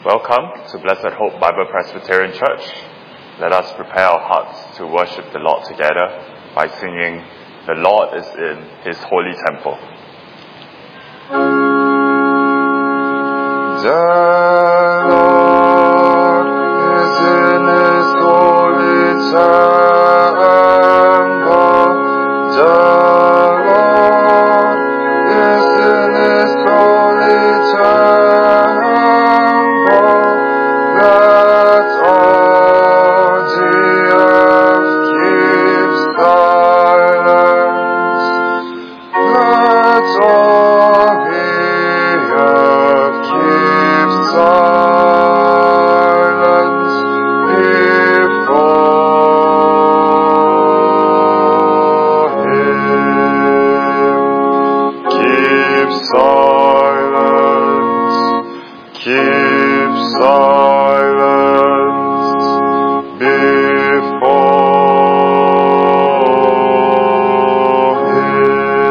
Welcome to Blessed Hope Bible Presbyterian Church. Let us prepare our hearts to worship the Lord together by singing, "The Lord is in His holy temple." The Lord is in His holy temple. The Lord is in His holy temple. Let all the earth keep silence. Let all the earth keep silence before Him. Keep silence. Keep silence before Him.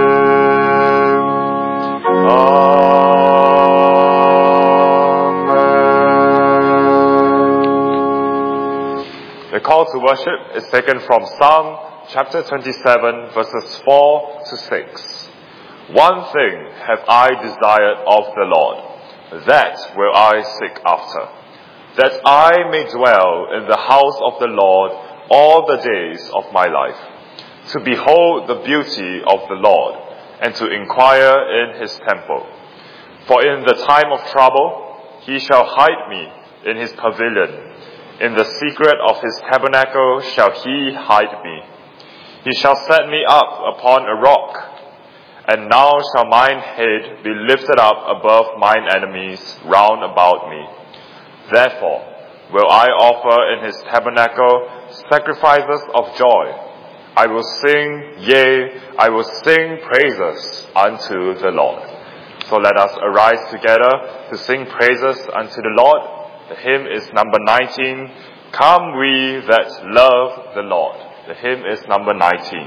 The call to worship is taken from Psalm chapter 27, verses 4 to 6. One thing have I desired of the Lord, that will I seek after, that I may dwell in the house of the Lord all the days of my life, to behold the beauty of the Lord, and to inquire in His temple. For in the time of trouble He shall hide me in His pavilion. In the secret of His tabernacle shall He hide me. He shall set me up upon a rock. And now shall mine head be lifted up above mine enemies round about me. Therefore will I offer in His tabernacle sacrifices of joy. I will sing, yea, I will sing praises unto the Lord. So let us arise together to sing praises unto the Lord. The hymn is number 19, "Come we that love the Lord." The hymn is number 19.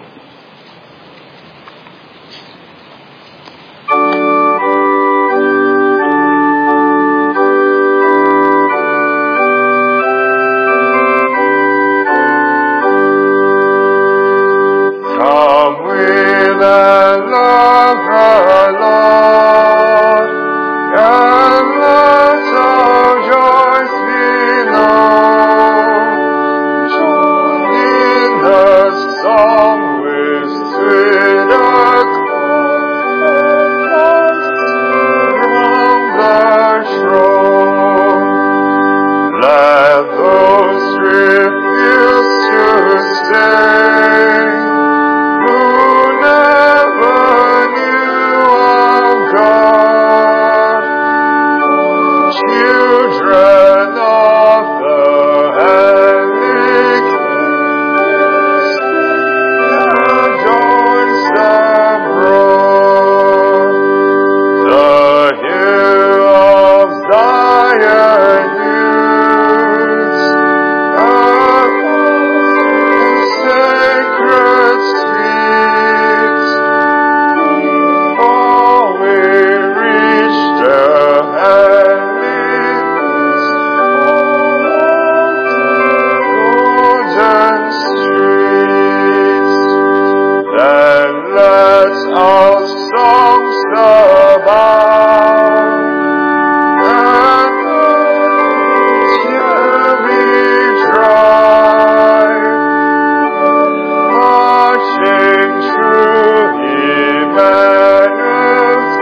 Come we that love the Lord, and let our joys be known. Join in the song with sweet accord, around the throne. Let those refuse to stay, who never knew our God, children of the heavenly joins abroad. The hill of Zion news, sacred streets, before we reach the heavenly golden streets. Then let our songs abound, and here we drive, marching through Emmanuel's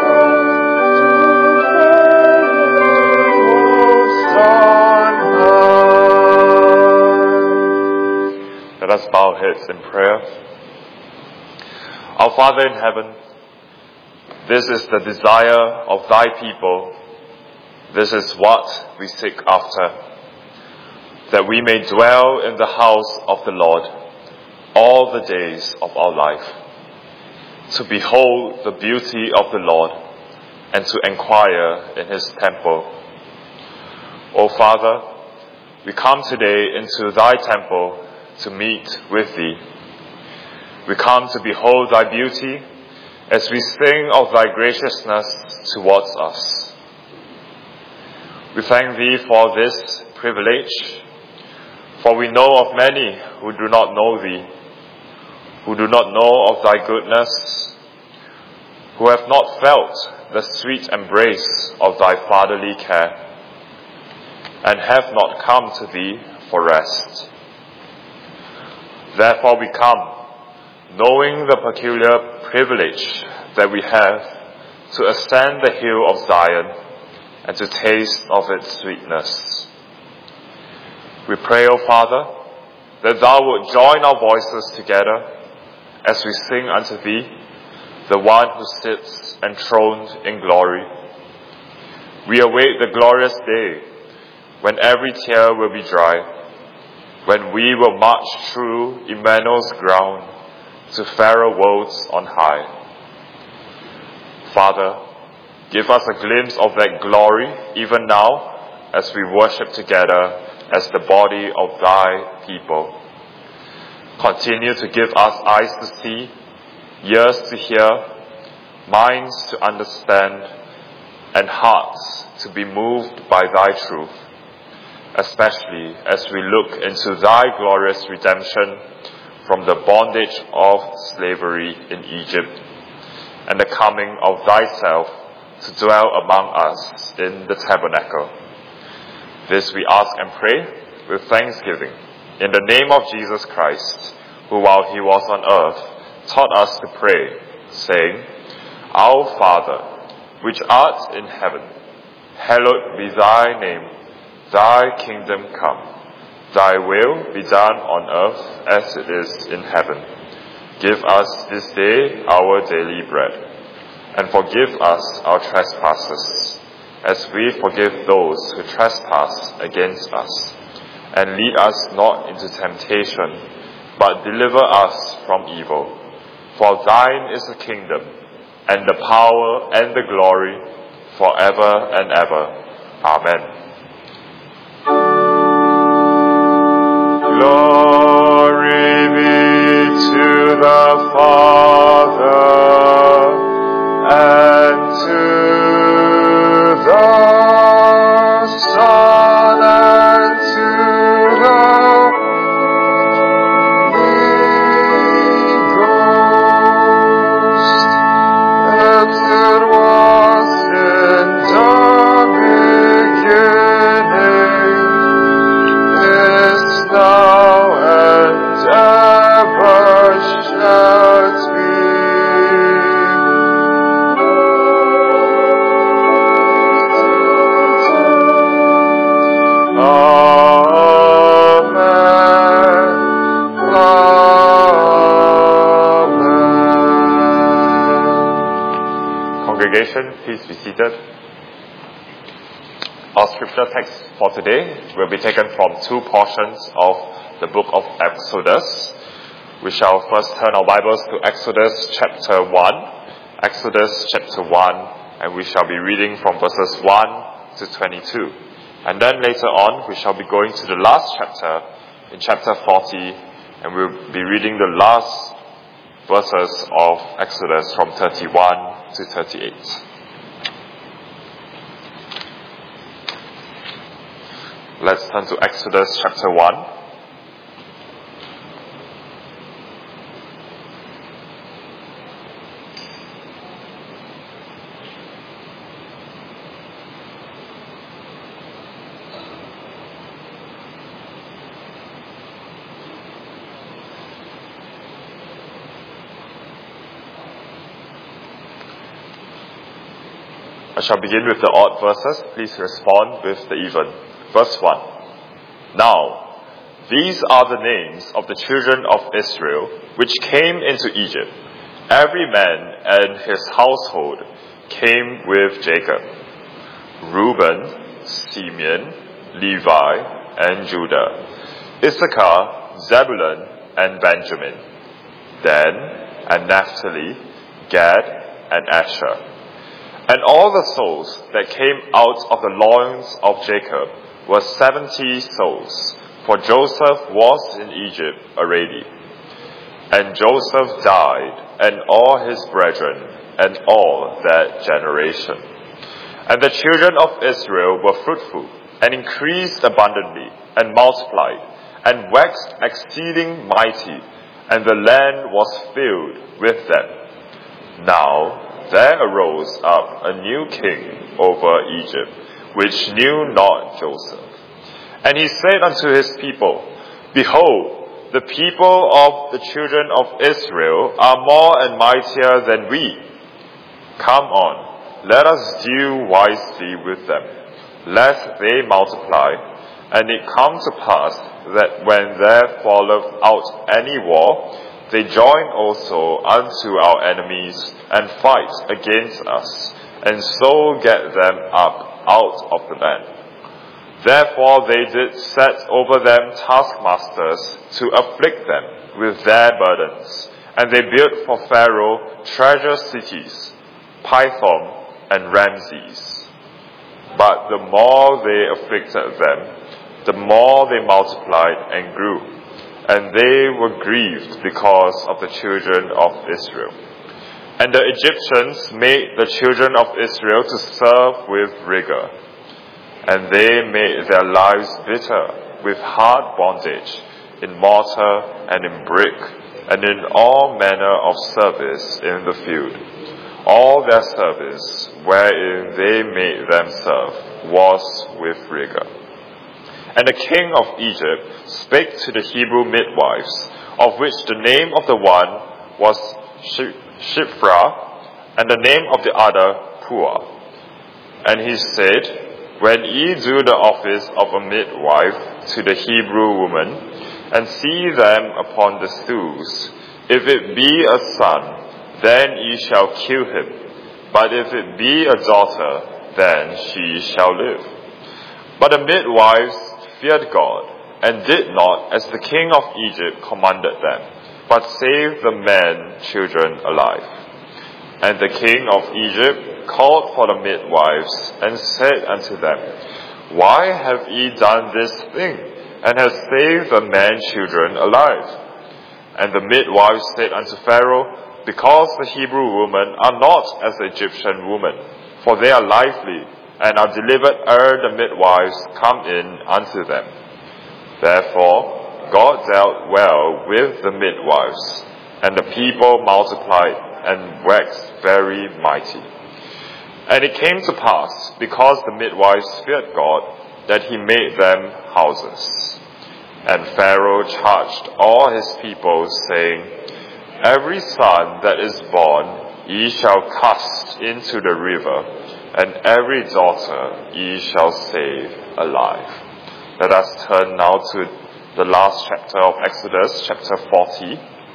most on high. Let us bow our heads in prayer. Our Father in heaven, this is the desire of Thy people. This is what we seek after, that we may dwell in the house of the Lord all the days of our life, to behold the beauty of the Lord and to inquire in His temple. O Father, we come today into Thy temple to meet with Thee. We come to behold Thy beauty as we sing of Thy graciousness towards us. We thank Thee for this privilege, for we know of many who do not know Thee, who do not know of Thy goodness, who have not felt the sweet embrace of Thy fatherly care, and have not come to Thee for rest. Therefore we come, knowing the peculiar privilege that we have to ascend the hill of Zion and to taste of its sweetness. We pray, O Father, that Thou wilt join our voices together as we sing unto Thee, the one who sits enthroned in glory. We await the glorious day when every tear will be dry, when we will march through Emmanuel's ground to fairer worlds on high. Father, give us a glimpse of that glory even now as we worship together as the body of Thy people. Continue to give us eyes to see, ears to hear, minds to understand, and hearts to be moved by Thy truth, especially as we look into Thy glorious redemption from the bondage of slavery in Egypt and the coming of Thyself to dwell among us in the tabernacle. This we ask and pray with thanksgiving in the name of Jesus Christ, who while He was on earth taught us to pray, saying, Our Father, which art in heaven, hallowed be Thy name. Thy kingdom come. Thy will be done on earth as it is in heaven. Give us this day our daily bread, and forgive us our trespasses, as we forgive those who trespass against us. And lead us not into temptation, but deliver us from evil. For Thine is the kingdom, and the power, and the glory, forever and ever. Amen. Glory be to the Father, and to the Son, and to the Holy Ghost, as it was in the beginning, is now, and ever shall be, Congregation, please be seated. Our scripture text for today will be taken from two portions of the book of Exodus. We shall first turn our Bibles to Exodus chapter 1. Exodus chapter 1, and we shall be reading from verses 1 to 22. And then later on, we shall be going to the last chapter, in chapter 40, and we'll be reading the last verses of Exodus from 31 to 38. Let's turn to Exodus chapter 1. I shall begin with the odd verses. Please respond with the even. Verse 1. Now, these are the names of the children of Israel which came into Egypt. Every man and his household came with Jacob. Reuben, Simeon, Levi, and Judah. Issachar, Zebulun, and Benjamin. Dan and Naphtali, Gad, and Asher. And all the souls that came out of the loins of Jacob were 70 souls, for Joseph was in Egypt already. And Joseph died, and all his brethren, and all that generation. And the children of Israel were fruitful, and increased abundantly, and multiplied, and waxed exceeding mighty, and the land was filled with them. Now there arose up a new king over Egypt, which knew not Joseph. And he said unto his people, Behold, the people of the children of Israel are more and mightier than we. Come on, let us deal wisely with them, lest they multiply. And it come to pass that when there falleth out any war, they join also unto our enemies, and fight against us, and so get them up out of the land. Therefore they did set over them taskmasters to afflict them with their burdens. And they built for Pharaoh treasure cities, Pithom and Ramses. But the more they afflicted them, the more they multiplied and grew. And they were grieved because of the children of Israel. And the Egyptians made the children of Israel to serve with rigor. And they made their lives bitter with hard bondage, in mortar and in brick, and in all manner of service in the field. All their service, wherein they made them serve, was with rigor. And the king of Egypt spake to the Hebrew midwives, of which the name of the one was Shiphrah, and the name of the other Puah. And he said, When ye do the office of a midwife to the Hebrew woman, and see them upon the stools, if it be a son, then ye shall kill him. But if it be a daughter, then she shall live. But the midwives feared God, and did not as the king of Egypt commanded them, but saved the men children alive. And the king of Egypt called for the midwives, and said unto them, Why have ye done this thing, and have saved the men children alive? And the midwives said unto Pharaoh, Because the Hebrew women are not as the Egyptian women, for they are lively, and are delivered ere the midwives come in unto them. Therefore God dealt well with the midwives, and the people multiplied and waxed very mighty. And it came to pass, because the midwives feared God, that he made them houses. And Pharaoh charged all his people, saying, Every son that is born ye shall cast into the river, and every daughter ye shall save alive. Let us turn now to the last chapter of Exodus, chapter 40.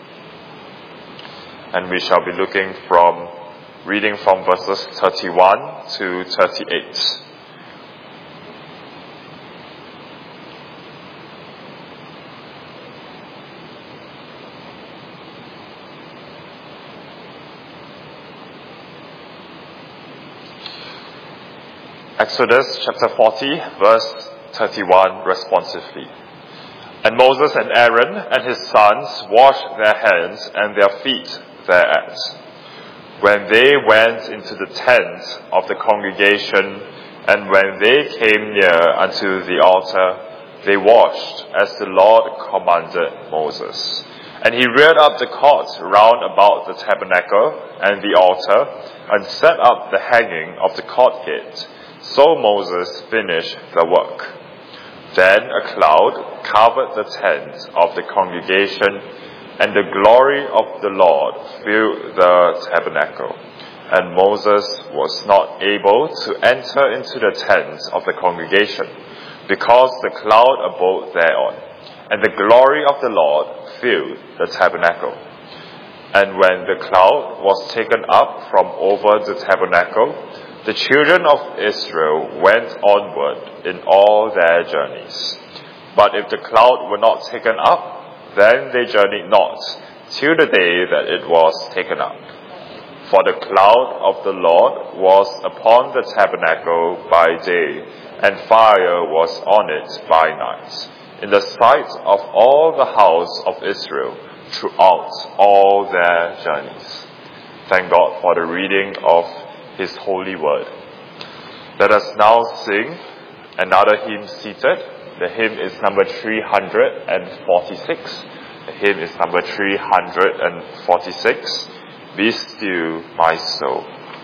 And we shall be reading from verses 31 to 38. Exodus chapter 40, verse 31 responsively. And Moses and Aaron and his sons washed their hands and their feet thereat. When they went into the tent of the congregation, and when they came near unto the altar, they washed as the Lord commanded Moses. And he reared up the court round about the tabernacle and the altar, and set up the hanging of the court gate. So Moses finished the work. Then a cloud covered the tent of the congregation, and the glory of the Lord filled the tabernacle. And Moses was not able to enter into the tent of the congregation, because the cloud abode thereon, and the glory of the Lord filled the tabernacle. And when the cloud was taken up from over the tabernacle, the children of Israel went onward in all their journeys. But if the cloud were not taken up, then they journeyed not, till the day that it was taken up. For the cloud of the Lord was upon the tabernacle by day, and fire was on it by night, in the sight of all the house of Israel, throughout all their journeys. Thank God for the reading of His holy word. Let us now sing another hymn seated. The hymn is number 346. The hymn is number 346. Be still, my soul.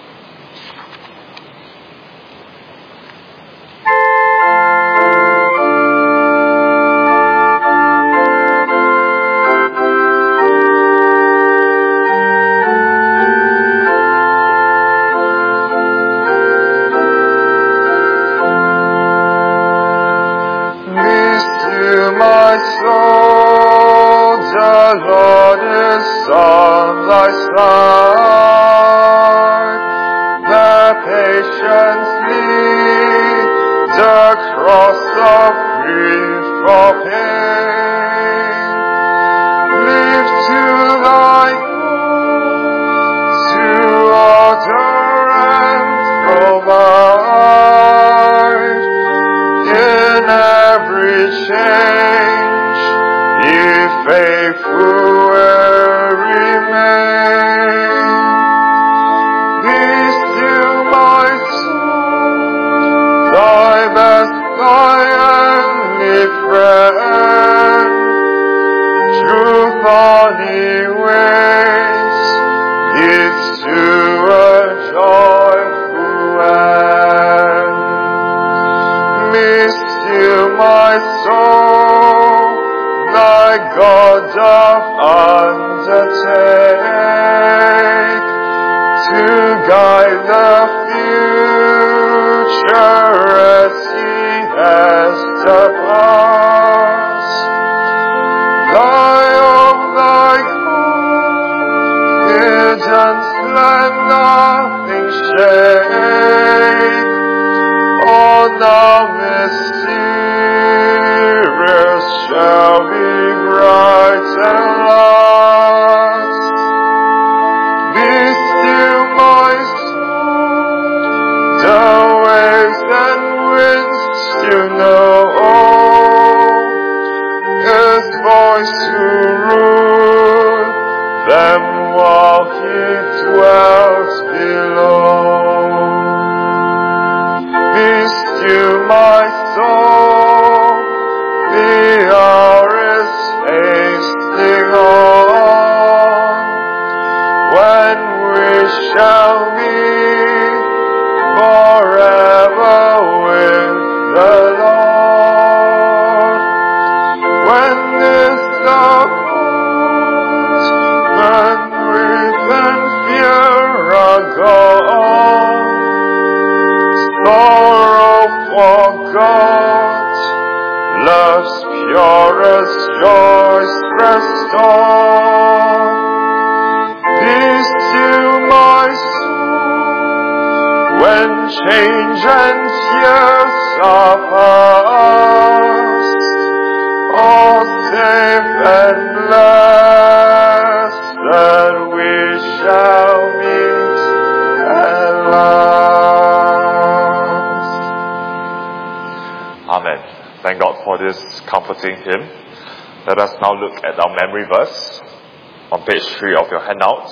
Comforting hymn. Let us now look at our memory verse on page 3 of your handout.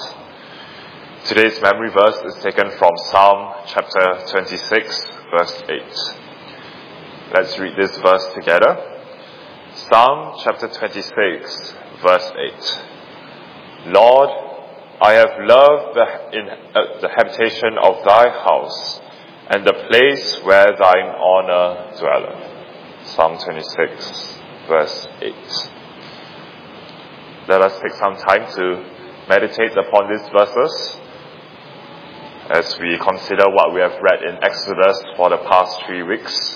Today's memory verse is taken from Psalm chapter 26, verse 8. Let's read this verse together. Psalm chapter 26, verse 8. Lord, I have loved the habitation of thy house, and the place where thine honor dwelleth. Psalm 26, verse 8. Let us take some time to meditate upon these verses as we consider what we have read in Exodus for the past 3 weeks.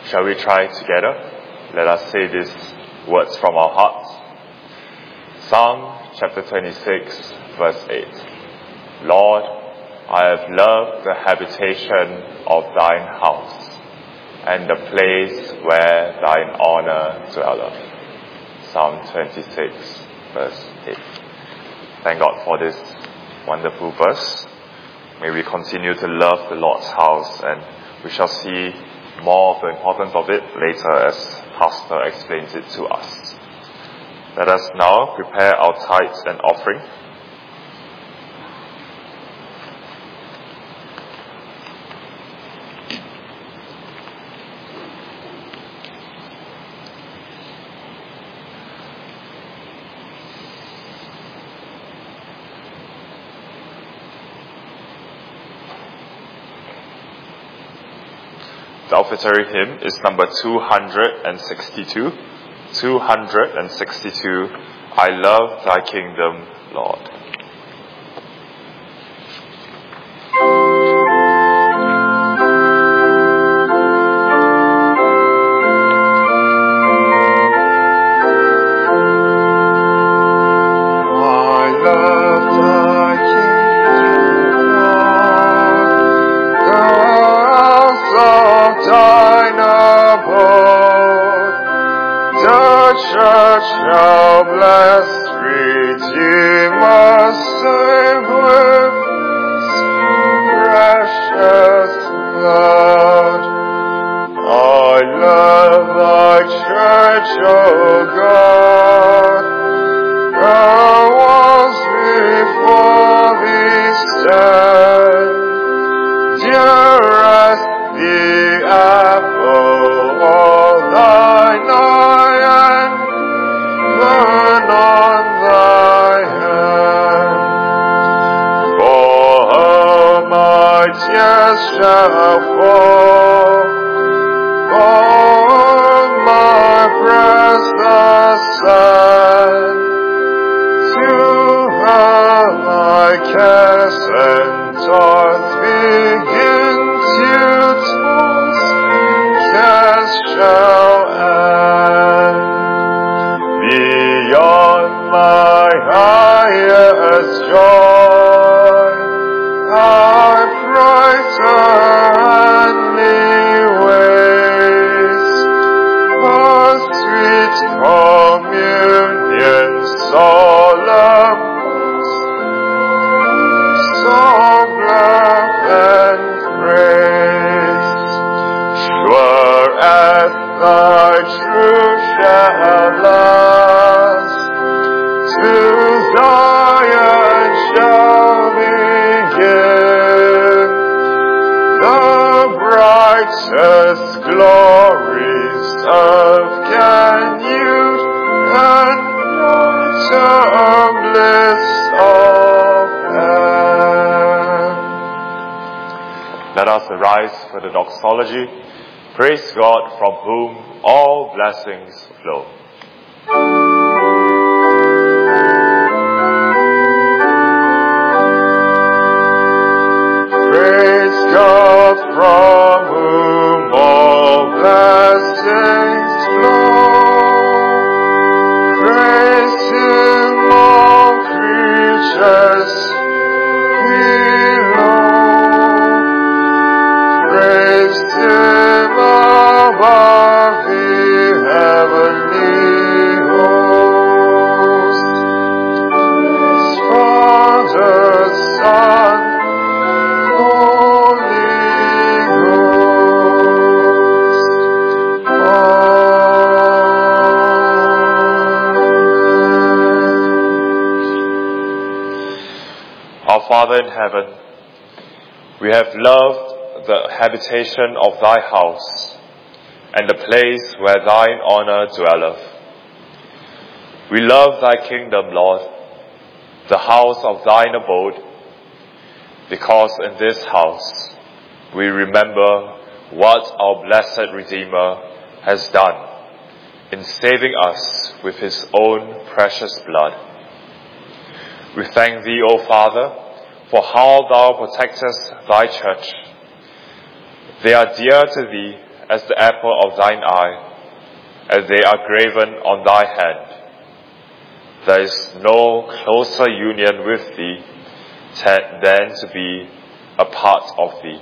Shall we try together? Let us say these words from our hearts. Psalm chapter 26, verse 8. Lord, I have loved the habitation of thine house, and the place where thine honor dwelleth. Psalm 26, verse 8. Thank God for this wonderful verse. May we continue to love the Lord's house, and we shall see more of the importance of it later as Pastor explains it to us. Let us now prepare our tithes and offering. The offertory hymn is number 262. 262. I love thy kingdom, Lord. Shall blessed Redeemer save with precious blood. I love thy church, O God. Thou walls before thee stand, dearest the apple of thine eye, and burn on thy hand. For her my tears shall fall, for my prayers the sun. To her my cares and toils begin to toss, cares shall end. Beyond my highest joy, I prize heavenly ways, her sweet communion, solemn, song, love, and praise. Sure as thy truth shall last, to Zion shall begin the brightest glories of Canute and brighter bliss of heaven. Let us arise for the doxology. Praise God, from whom all blessings flow. Praise God, from whom all blessings flow. Praise Him, all creatures below. Praise Him above the heavenly host. Praise Father, Son, Holy Ghost. Amen. Our Father in heaven, we have loved the habitation of thy house, and the place where thine honor dwelleth. We love thy kingdom, Lord, the house of thine abode, because in this house we remember what our blessed Redeemer has done in saving us with his own precious blood. We thank thee, O Father, for how thou protectest thy church. They are dear to thee as the apple of thine eye, as they are graven on thy hand. There is no closer union with thee than to be a part of thee.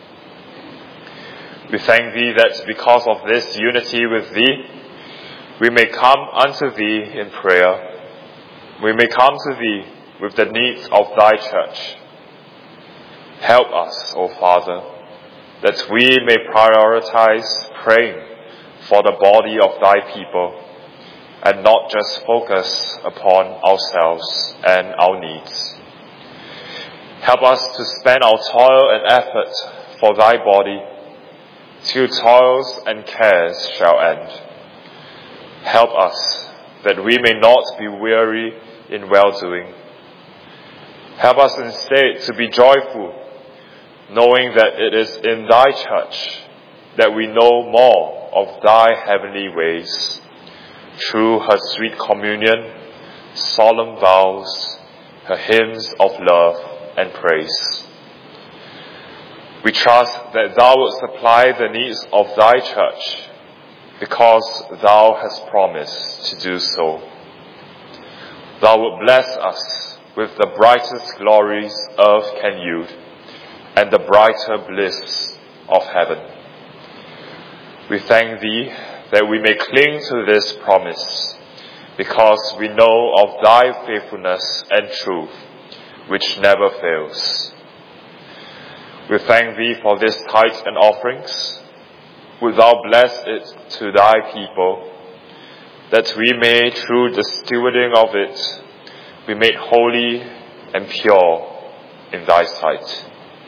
We thank thee that because of this unity with thee, we may come unto thee in prayer. We may come to thee with the needs of thy church. Help us, O Father, that we may prioritize praying for the body of thy people and not just focus upon ourselves and our needs. Help us to spend our toil and effort for thy body till toils and cares shall end. Help us that we may not be weary in well-doing. Help us instead to be joyful, knowing that it is in thy church that we know more of thy heavenly ways, through her sweet communion, solemn vows, her hymns of love and praise. We trust that thou wilt supply the needs of thy church, because thou hast promised to do so. Thou wilt bless us with the brightest glories earth can yield, and the brighter bliss of heaven. We thank thee that we may cling to this promise, because we know of thy faithfulness and truth, which never fails. We thank thee for this tithes and offerings. Wilt thou bless it to thy people, that we may, through the stewarding of it, be made holy and pure in thy sight.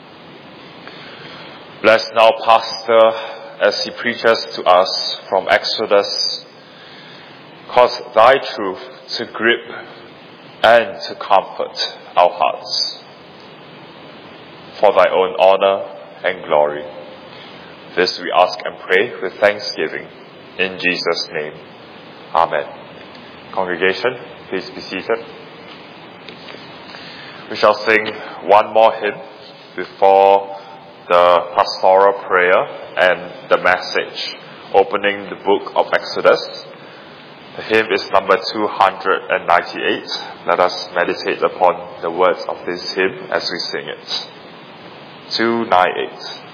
Bless now Pastor as he preaches to us from Exodus. Cause thy truth to grip and to comfort our hearts, for thy own honor and glory. This we ask and pray with thanksgiving. In Jesus' name. Amen. Congregation, please be seated. We shall sing one more hymn before the pastoral prayer and the message opening the book of Exodus. The hymn is number 298. Let us meditate upon the words of this hymn as we sing it. 298.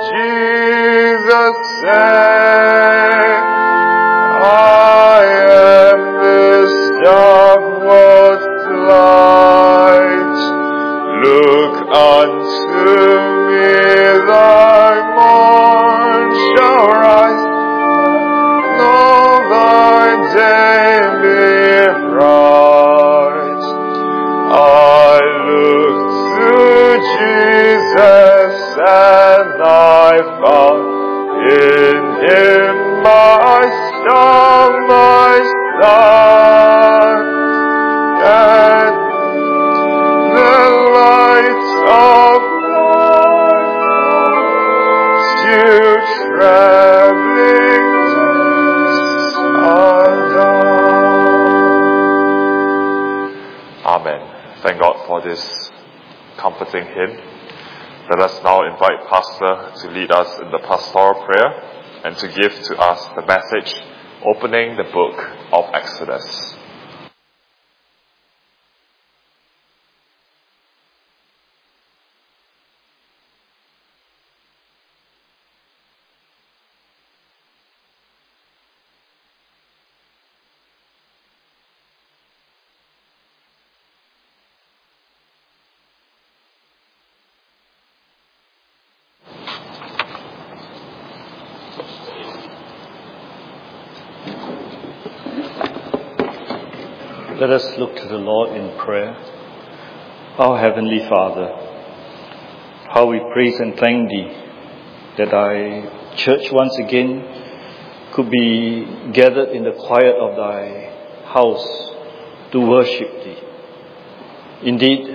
I daily bright. I look to Jesus and I found in Him my star, my sun, and the light of life still traveling undone. Amen. Thank God for this comforting hymn. Let us now invite Pastor to lead us in the pastoral prayer and to give to us the message opening the book of Exodus. Let us look to the Lord in prayer. Our Heavenly Father, how we praise and thank Thee that Thy church once again could be gathered in the quiet of Thy house to worship Thee. Indeed,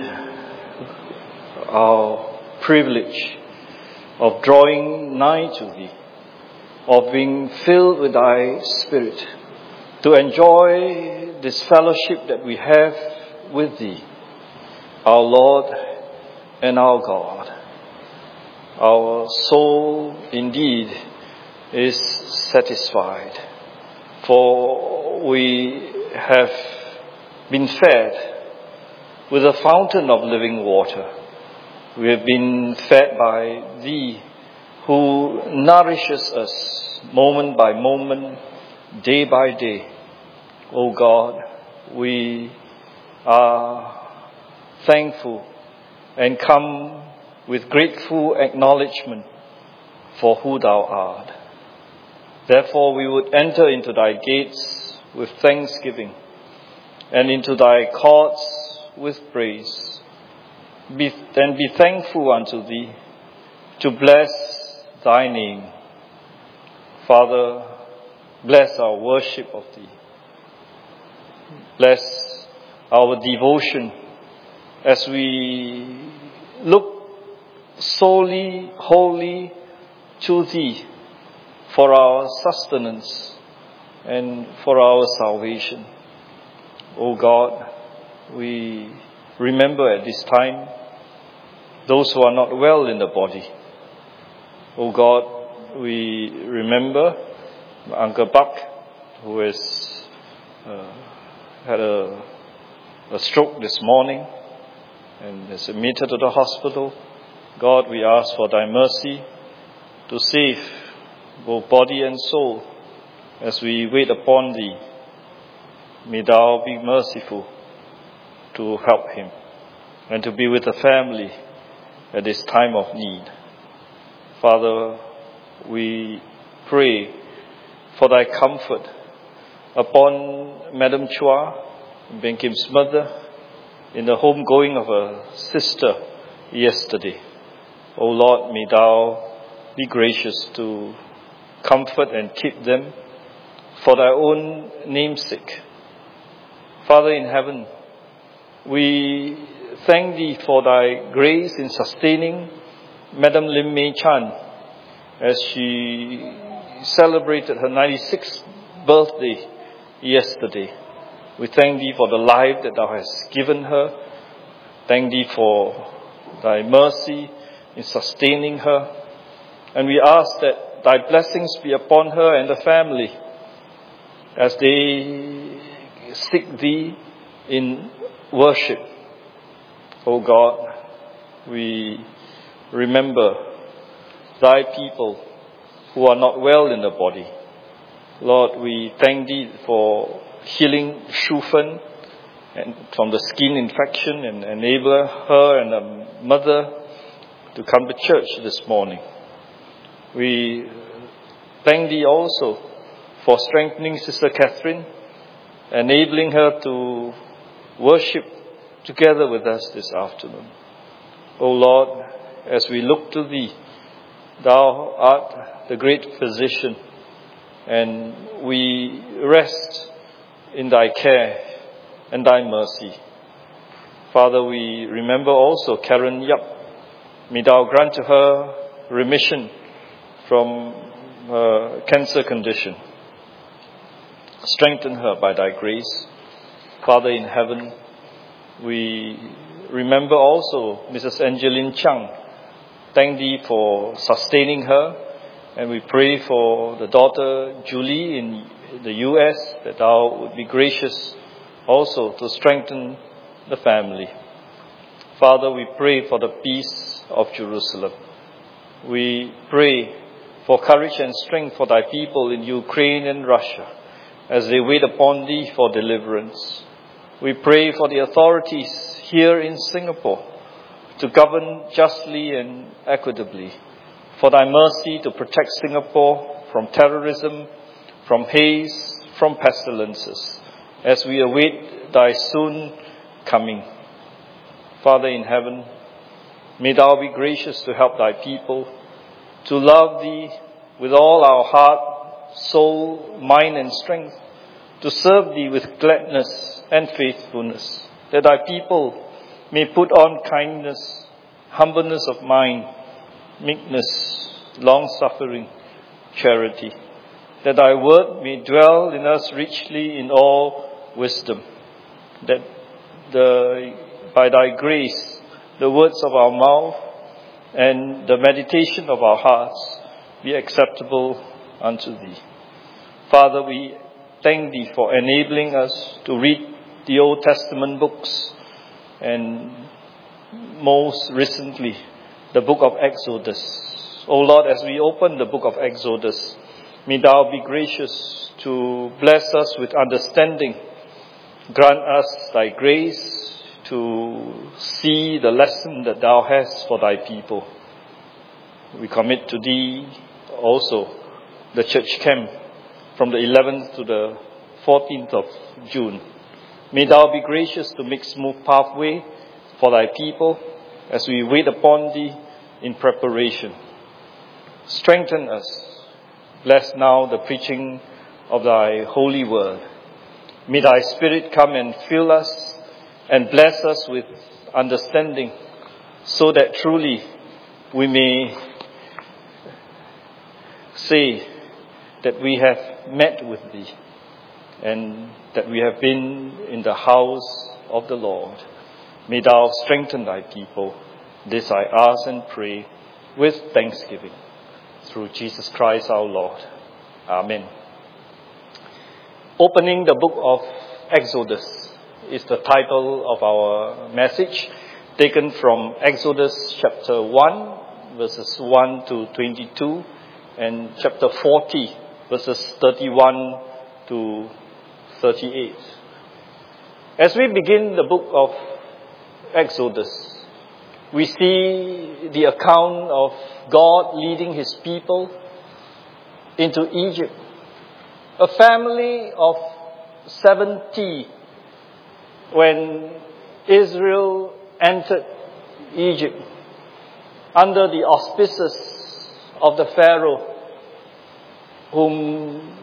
our privilege of drawing nigh to Thee, of being filled with Thy Spirit, to enjoy this fellowship that we have with Thee, our Lord and our God. Our soul indeed is satisfied, for we have been fed with a fountain of living water. We have been fed by Thee who nourishes us moment by moment, day by day. O God, we are thankful and come with grateful acknowledgement for who Thou art. Therefore we would enter into Thy gates with thanksgiving and into Thy courts with praise, and be thankful unto Thee, to bless Thy name. Father, bless our worship of Thee. Bless our devotion as we look solely, wholly to Thee for our sustenance and for our salvation. O God, we remember at this time those who are not well in the body. O God, we remember Uncle Buck, who has had a stroke this morning and is admitted to the hospital. God, we ask for Thy mercy to save both body and soul as we wait upon Thee. May Thou be merciful to help him and to be with the family at this time of need. Father, we pray for Thy comfort upon Madam Chua, Ben Kim's mother, in the homegoing of her sister yesterday. O Lord, may Thou be gracious to comfort and keep them for Thy own namesake. Father in heaven, we thank Thee for Thy grace in sustaining Madam Lim Mei Chan as she celebrated her 96th birthday yesterday. We thank Thee for the life that Thou hast given her. Thank Thee for Thy mercy in sustaining her. And we ask that Thy blessings be upon her and the family as they seek Thee in worship. O God, we remember Thy people who are not well in the body. Lord, we thank Thee for healing Shu Fen and from the skin infection and enable her and her mother to come to church this morning. We thank Thee also for strengthening Sister Catherine enabling her to worship together with us this afternoon. O Lord, as we look to Thee, Thou art the great physician, and we rest in Thy care and Thy mercy. Father, we remember also Karen Yap. May Thou grant to her remission from her cancer condition. Strengthen her by Thy grace. Father in heaven, we remember also Mrs. Angeline Chang. Thank Thee for sustaining her, and we pray for the daughter Julie in the U.S. that Thou would be gracious also to strengthen the family. Father, we pray for the peace of Jerusalem. We pray for courage and strength for Thy people in Ukraine and Russia as they wait upon Thee for deliverance. We pray for the authorities here in Singapore to govern justly and equitably, for Thy mercy to protect Singapore from terrorism, from haze, from pestilences, as we await Thy soon coming. Father in heaven, may Thou be gracious to help Thy people to love Thee with all our heart, soul, mind, and strength, to serve Thee with gladness and faithfulness, that Thy people may put on kindness, humbleness of mind, meekness, long-suffering, charity, that Thy word may dwell in us richly in all wisdom, that by Thy grace, the words of our mouth and the meditation of our hearts be acceptable unto Thee. Father, we thank Thee for enabling us to read the Old Testament books, and most recently, the book of Exodus. O Lord, as we open the book of Exodus, may Thou be gracious to bless us with understanding. Grant us Thy grace to see the lesson that Thou hast for Thy people. We commit to Thee also the church camp from the 11th to the 14th of June. May Thou be gracious to make smooth pathway for Thy people as we wait upon Thee in preparation. Strengthen us. Bless now the preaching of Thy holy word. May Thy Spirit come and fill us and bless us with understanding, so that truly we may say that we have met with Thee and that we have been in the house of the Lord. May Thou strengthen Thy people. This I ask and pray with thanksgiving through Jesus Christ our Lord. Amen. Opening the book of Exodus is the title of our message, taken from Exodus chapter 1, verses 1 to 22, and chapter 40, verses 31 to 38. As we begin the book of Exodus, we see the account of God leading His people into Egypt. A family of 70 when Israel entered Egypt under the auspices of the Pharaoh, whom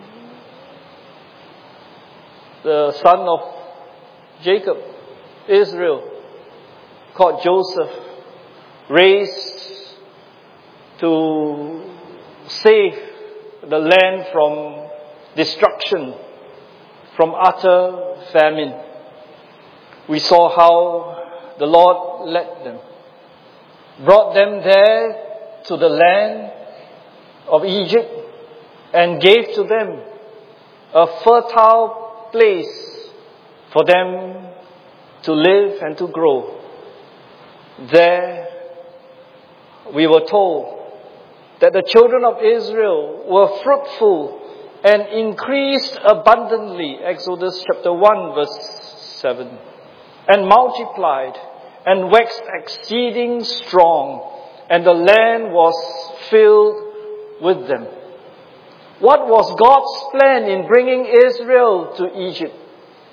the son of Jacob, Israel, called Joseph, raised to save the land from destruction, from utter famine. We saw how the Lord led them, brought them there to the land of Egypt, and gave to them a fertile place for them to live and to grow. There, we were told that the children of Israel were fruitful and increased abundantly, Exodus chapter 1, verse 7, and multiplied and waxed exceeding strong, and the land was filled with them. What was God's plan in bringing Israel to Egypt?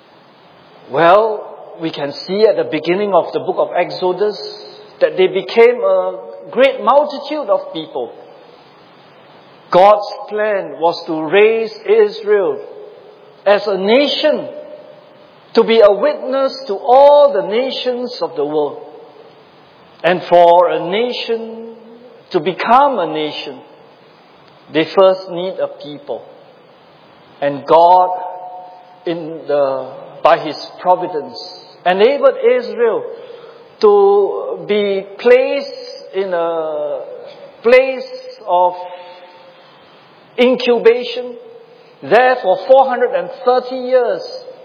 Well, we can see at the beginning of the book of Exodus that they became a great multitude of people. God's plan was to raise Israel as a nation to be a witness to all the nations of the world. And for a nation to become a nation, they first need a people. And God, by His providence, enabled Israel to be placed in a place of incubation. There for 430 years,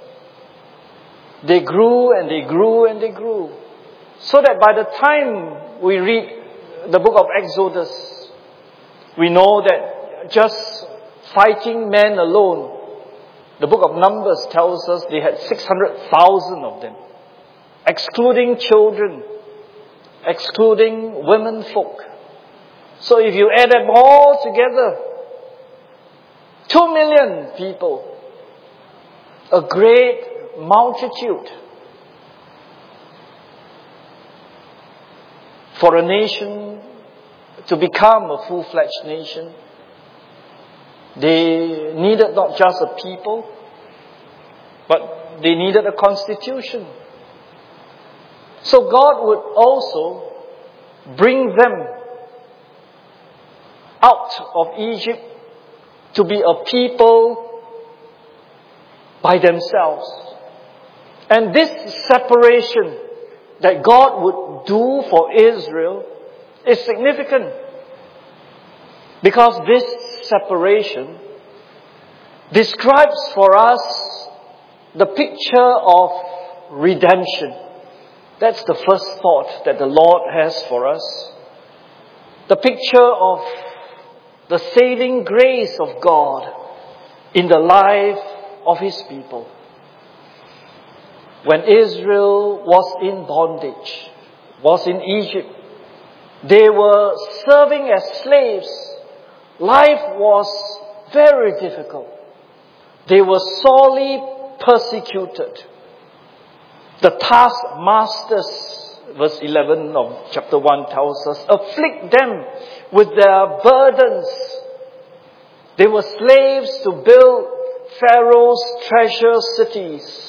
they grew and they grew and they grew. So that by the time we read the book of Exodus, we know that just fighting men alone, the book of Numbers tells us they had 600,000 of them, excluding children, excluding women folk. So if you add them all together, 2 million people, a great multitude. For a nation to become a full-fledged nation, they needed not just a people, but they needed a constitution. So God would also bring them out of Egypt to be a people by themselves. And this separation that God would do for Israel is significant, because this separation describes for us the picture of redemption. That's the first thought that the Lord has for us. The picture of the saving grace of God in the life of His people. When Israel was in bondage, was in Egypt, they were serving as slaves. Life was very difficult. They were sorely persecuted. The taskmasters, verse 11 of chapter 1 tells us, afflict them with their burdens. They were slaves to build Pharaoh's treasure cities.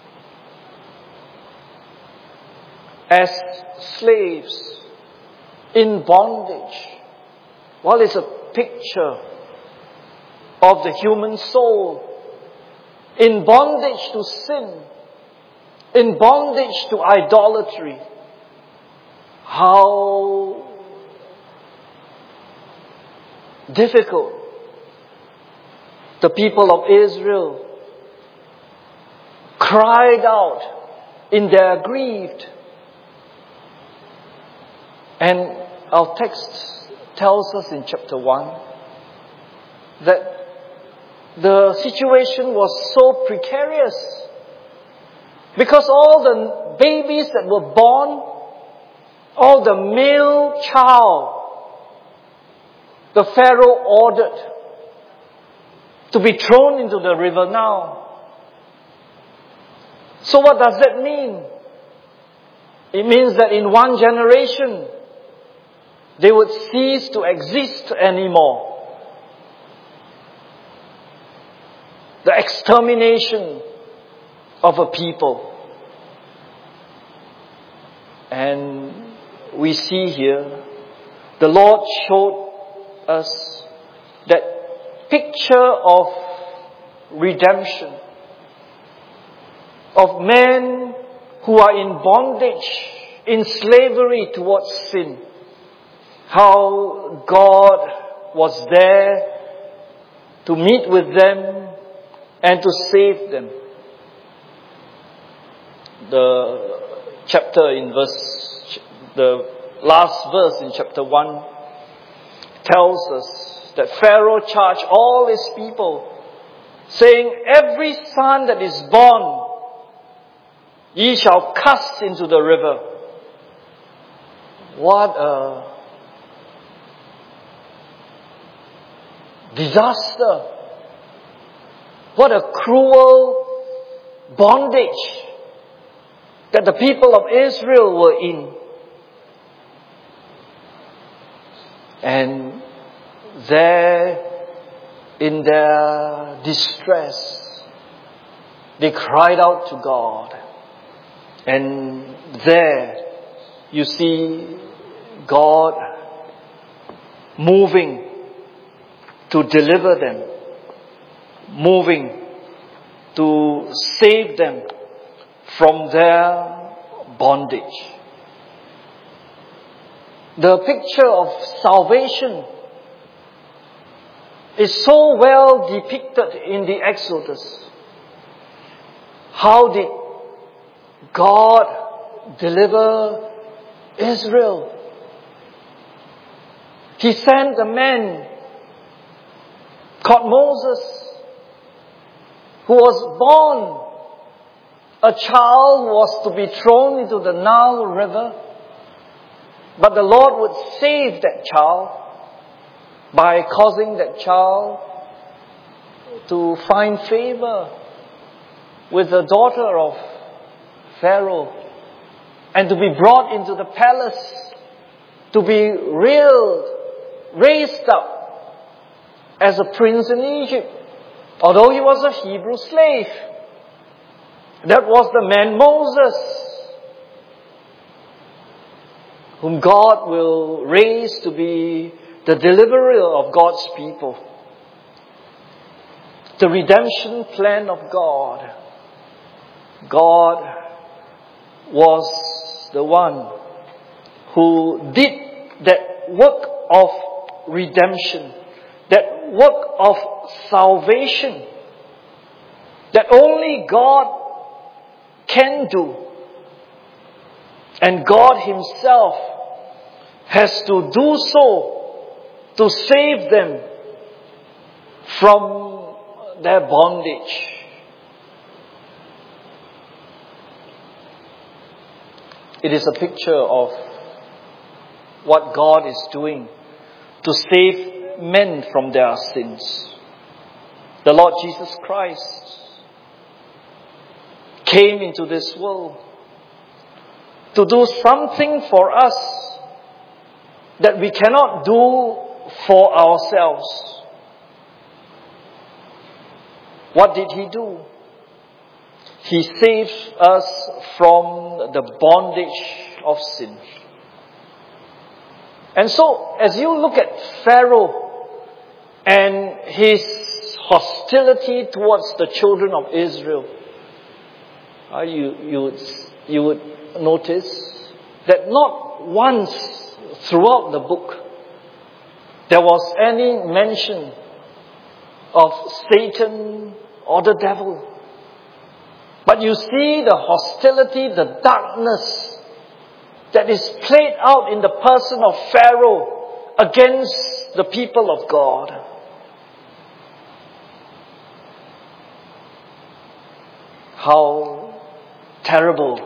As slaves in bondage. Well, it's a picture of the human soul in bondage to sin, in bondage to idolatry. How difficult the people of Israel cried out in their grief. And our text tells us in chapter 1 that the situation was so precarious because all the babies that were born, all the male child, the Pharaoh ordered to be thrown into the river Nile. So what does that mean? It means that in one generation, they would cease to exist anymore. The extermination of a people. And we see here, the Lord showed us that picture of redemption, of men who are in bondage, in slavery towards sin. How God was there to meet with them and to save them. The chapter in the last verse in chapter 1 tells us that Pharaoh charged all his people, saying, every son that is born, ye shall cast into the river. What a disaster. What a cruel bondage that the people of Israel were in. And there, in their distress, they cried out to God. And there, you see God moving to deliver them, moving to save them from their bondage. The picture of salvation is so well depicted in the Exodus. How did God deliver Israel? He sent a man called Moses, who was born a child who was to be thrown into the Nile River. But the Lord would save that child by causing that child to find favor with the daughter of Pharaoh and to be brought into the palace, to be raised up as a prince in Egypt, although he was a Hebrew slave. That was the man Moses, whom God will raise to be the deliverer of God's people. The redemption plan of God. God was the one who did that work of redemption, that work of salvation, that only God can do. And God Himself has to do so to save them from their bondage. It is a picture of what God is doing to save men from their sins. The Lord Jesus Christ came into this world to do something for us that we cannot do for ourselves. What did He do? He saved us from the bondage of sin. And so, as you look at Pharaoh and his hostility towards the children of Israel, you would notice that not once throughout the book there was any mention of Satan or the devil. But you see the hostility, the darkness that is played out in the person of Pharaoh against the people of God. How terrible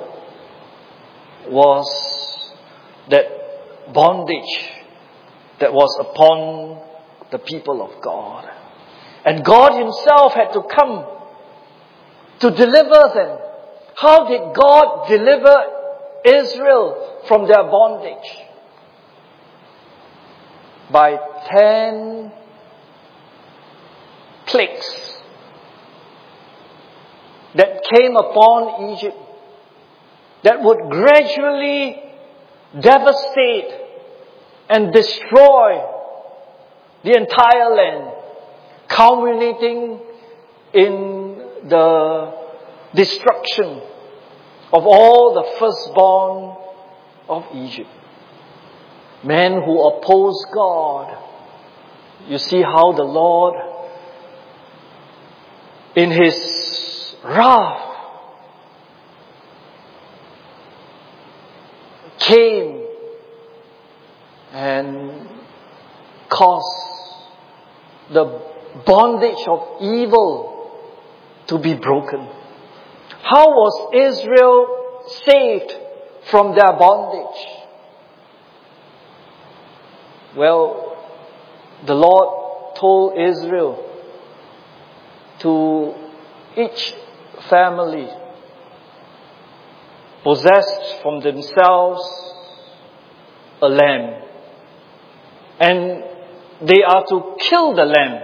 was that bondage that was upon the people of God. And God Himself had to come to deliver them. How did God deliver Israel from their bondage? By 10 plagues that came upon Egypt, that would gradually devastate and destroy the entire land, culminating in the destruction of all the firstborn of Egypt. Men who oppose God. You see how the Lord, in His wrath, came and caused the bondage of evil to be broken. How was Israel saved from their bondage? Well, the Lord told Israel to each family, possessed from themselves a lamb. And they are to kill the lamb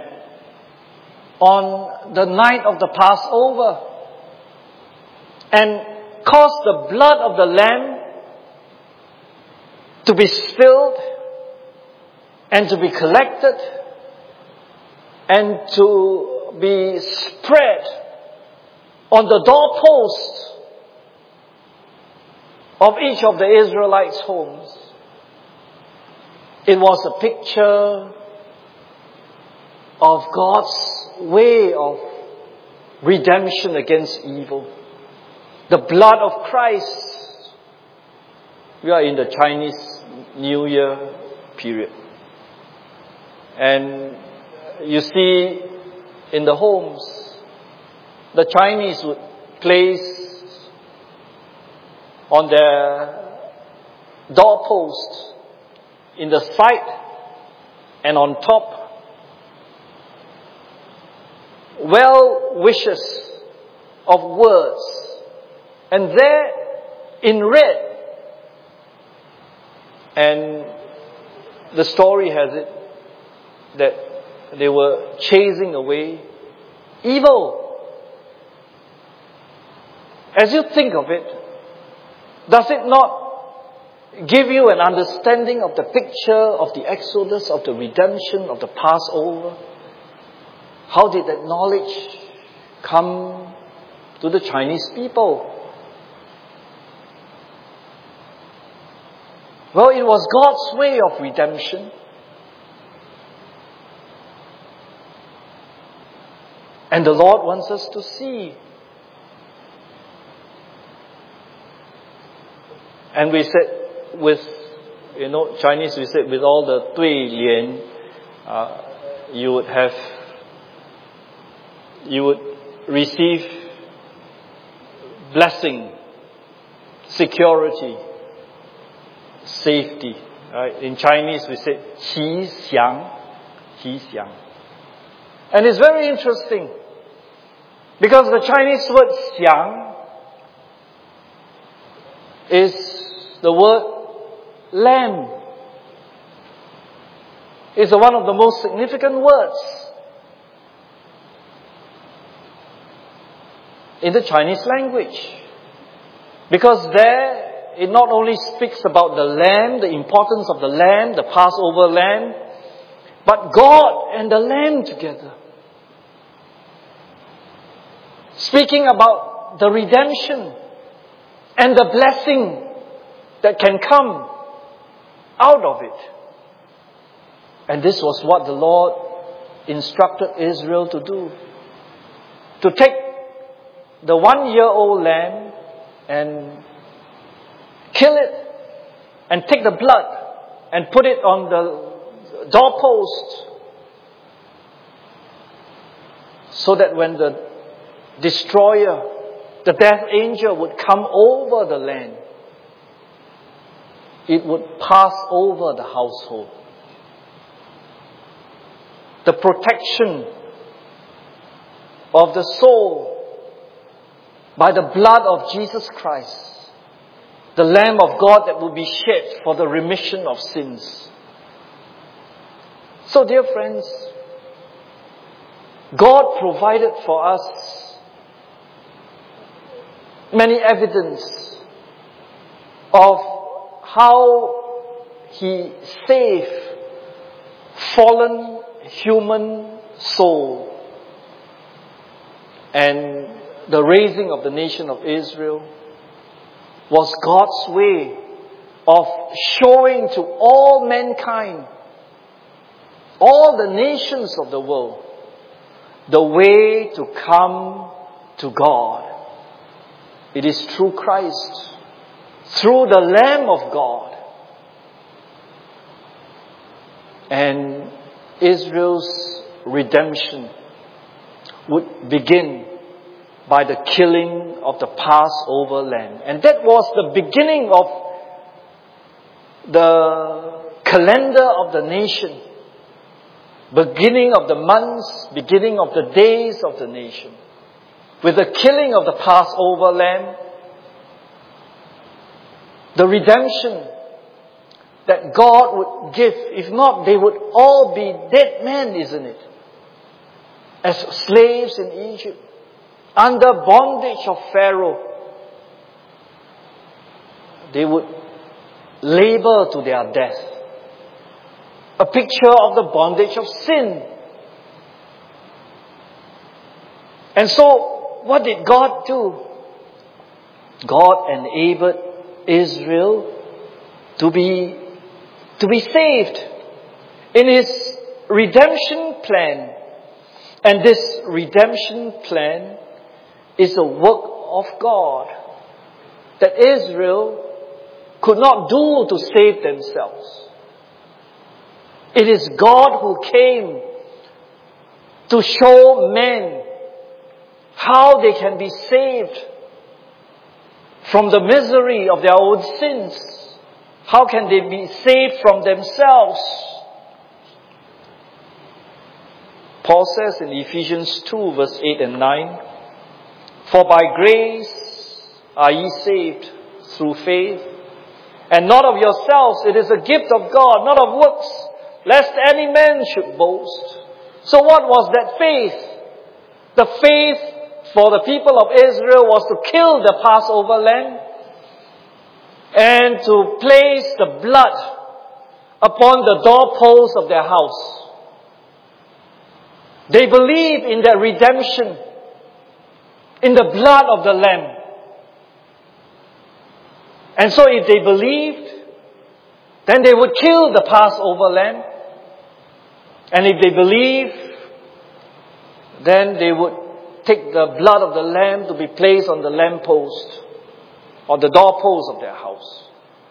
on the night of the Passover and cause the blood of the lamb to be spilled and to be collected and to be spread on the doorpost of each of the Israelites' homes. It was a picture of God's way of redemption against evil. The blood of Christ. We are in the Chinese New Year period. And you see in the homes, the Chinese would place on their doorpost, in the side and on top, well wishes of words. And there in red, and the story has it that they were chasing away evil. As you think of it, does it not give you an understanding of the picture of the Exodus, of the redemption, of the Passover? How did that knowledge come to the Chinese people? Well, it was God's way of redemption. And the Lord wants us to see. And we said, with, Chinese, we said, with all the 对联, you would receive blessing, security, safety. Right? In Chinese, we say 吉祥, 吉祥. And it's very interesting because the Chinese word 祥 is the word lamb. It's one of the most significant words in the Chinese language. Because there, it not only speaks about the lamb, the importance of the lamb, the Passover lamb, but God and the lamb together. Speaking about the redemption and the blessing that can come out of it. And this was what the Lord instructed Israel to do. To take the 1-year-old lamb and kill it and take the blood and put it on the doorpost so that when the destroyer, the death angel, would come over the land, it would pass over the household. The protection of the soul by the blood of Jesus Christ, the Lamb of God that will be shed for the remission of sins. So, dear friends, God provided for us many evidence of how He saved fallen human soul. And the raising of the nation of Israel was God's way of showing to all mankind, all the nations of the world, the way to come to God. It is through Christ, through the Lamb of God. And Israel's redemption would begin by the killing of the Passover lamb. And that was the beginning of the calendar of the nation. Beginning of the months, beginning of the days of the nation. With the killing of the Passover lamb, The redemption that God would give. If not, they would all be dead men, isn't it? As slaves in Egypt, under bondage of Pharaoh. They would labor to their death. A picture of the bondage of sin. And so, what did God do? God enabled Israel to be saved in His redemption plan. And this redemption plan is a work of God that Israel could not do to save themselves. It is God who came to show men how they can be saved from the misery of their own sins. How can they be saved from themselves? Paul says in Ephesians 2 verse 8 and 9, "For by grace are ye saved through faith, and not of yourselves, it is a gift of God, not of works, lest any man should boast." So what was that faith? The faith for the people of Israel was to kill the Passover lamb and to place the blood upon the doorposts of their house. They believe in their redemption, in the blood of the Lamb. And so if they believed, then they would kill the Passover lamb. And if they believe, then they would take the blood of the lamb to be placed on the lamppost or the doorpost of their house.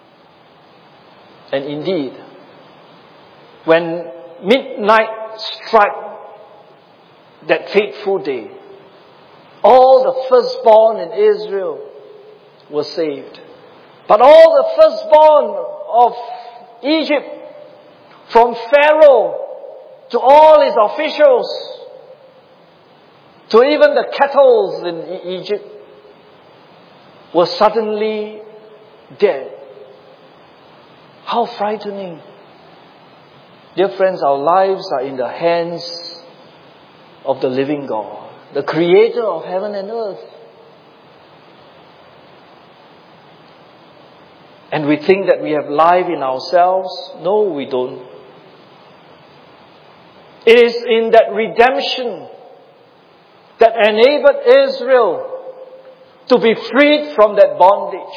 And indeed, when midnight struck that fateful day, all the firstborn in Israel were saved. But all the firstborn of Egypt, from Pharaoh to all his officials, to even the cattle in Egypt, were suddenly dead. How frightening. Dear friends, our lives are in the hands of the living God, the creator of heaven and earth. And we think that we have life in ourselves. No, we don't. It is in that redemption that enabled Israel to be freed from that bondage.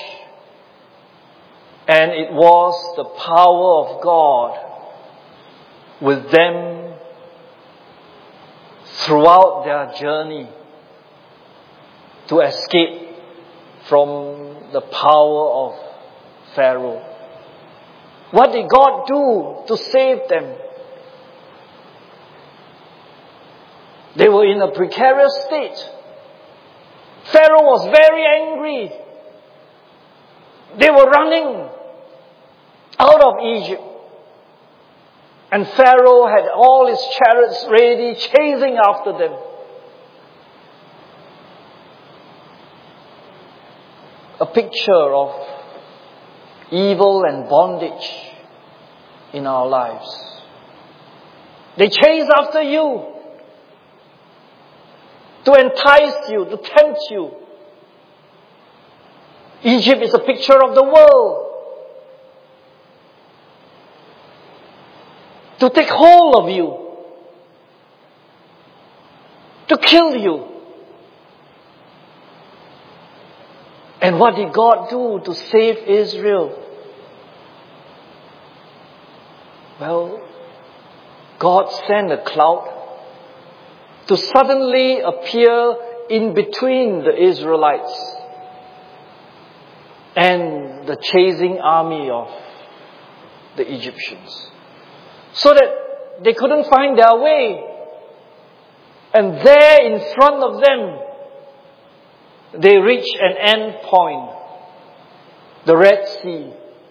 And it was the power of God with them throughout their journey to escape from the power of Pharaoh. What did God do to save them? They were in a precarious state. Pharaoh was very angry. They were running out of Egypt. And Pharaoh had all his chariots ready, chasing after them. A picture of evil and bondage in our lives. They chase after you to entice you, to tempt you. Egypt is a picture of the world. To take hold of you, to kill you. And what did God do to save Israel? Well, God sent a cloud to suddenly appear in between the Israelites and the chasing army of the Egyptians, so that they couldn't find their way. And there in front of them, they reached an end point, the Red Sea.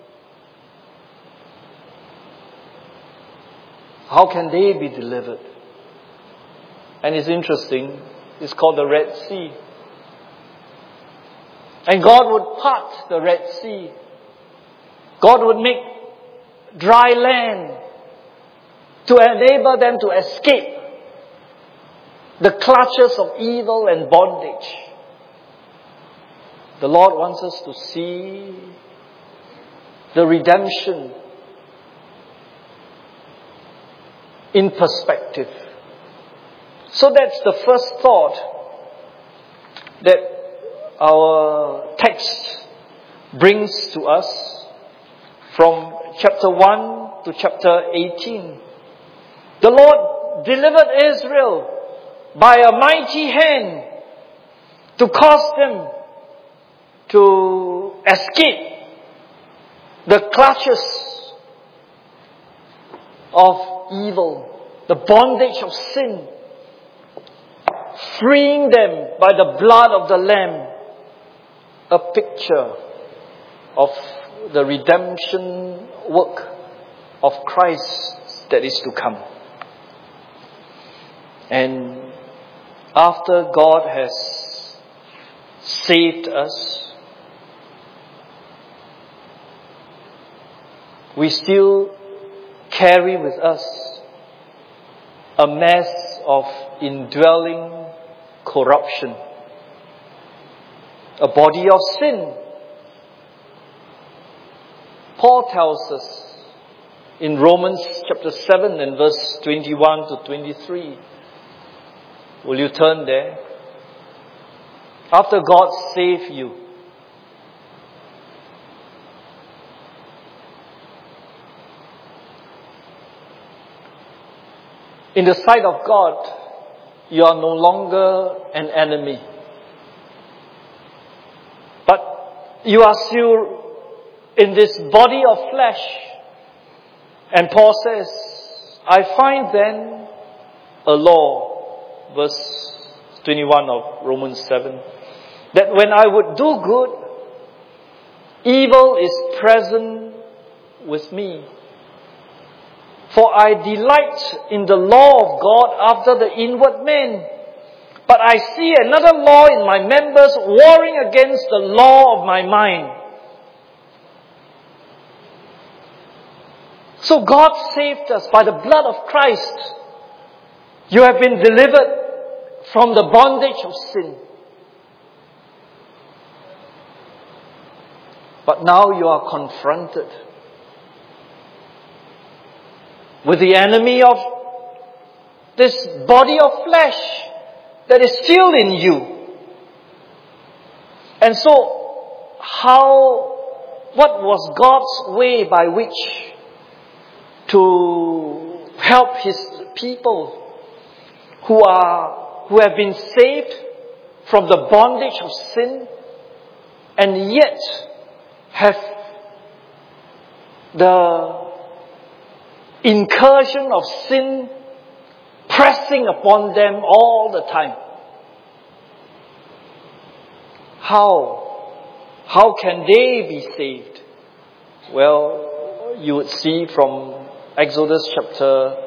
How can they be delivered? And it's interesting, it's called the Red Sea. And God would part the Red Sea God would make dry land to enable them to escape the clutches of evil and bondage. The Lord wants us to see the redemption in perspective. So that's the first thought that our text brings to us from chapter 1 to chapter 18. The Lord delivered Israel by a mighty hand to cause them to escape the clutches of evil, the bondage of sin, freeing them by the blood of the Lamb, a picture of the redemption work of Christ that is to come. And after God has saved us, we still carry with us a mass of indwelling corruption, a body of sin. Paul tells us in Romans chapter 7 and verse 21 to 23. Will you turn there? After God saved you, in the sight of God, you are no longer an enemy. But you are still in this body of flesh. And Paul says, I find then a law, verse 21 of Romans 7, that when I would do good, evil is present with me. For I delight in the law of God after the inward man. But I see another law in my members warring against the law of my mind. So God saved us by the blood of Christ. You have been delivered from the bondage of sin. But now you are confronted with the enemy of this body of flesh that is still in you. And so, what was God's way by which to help His people who have been saved from the bondage of sin and yet have the incursion of sin pressing upon them all the time? How can they be saved? Well, you would see from Exodus chapter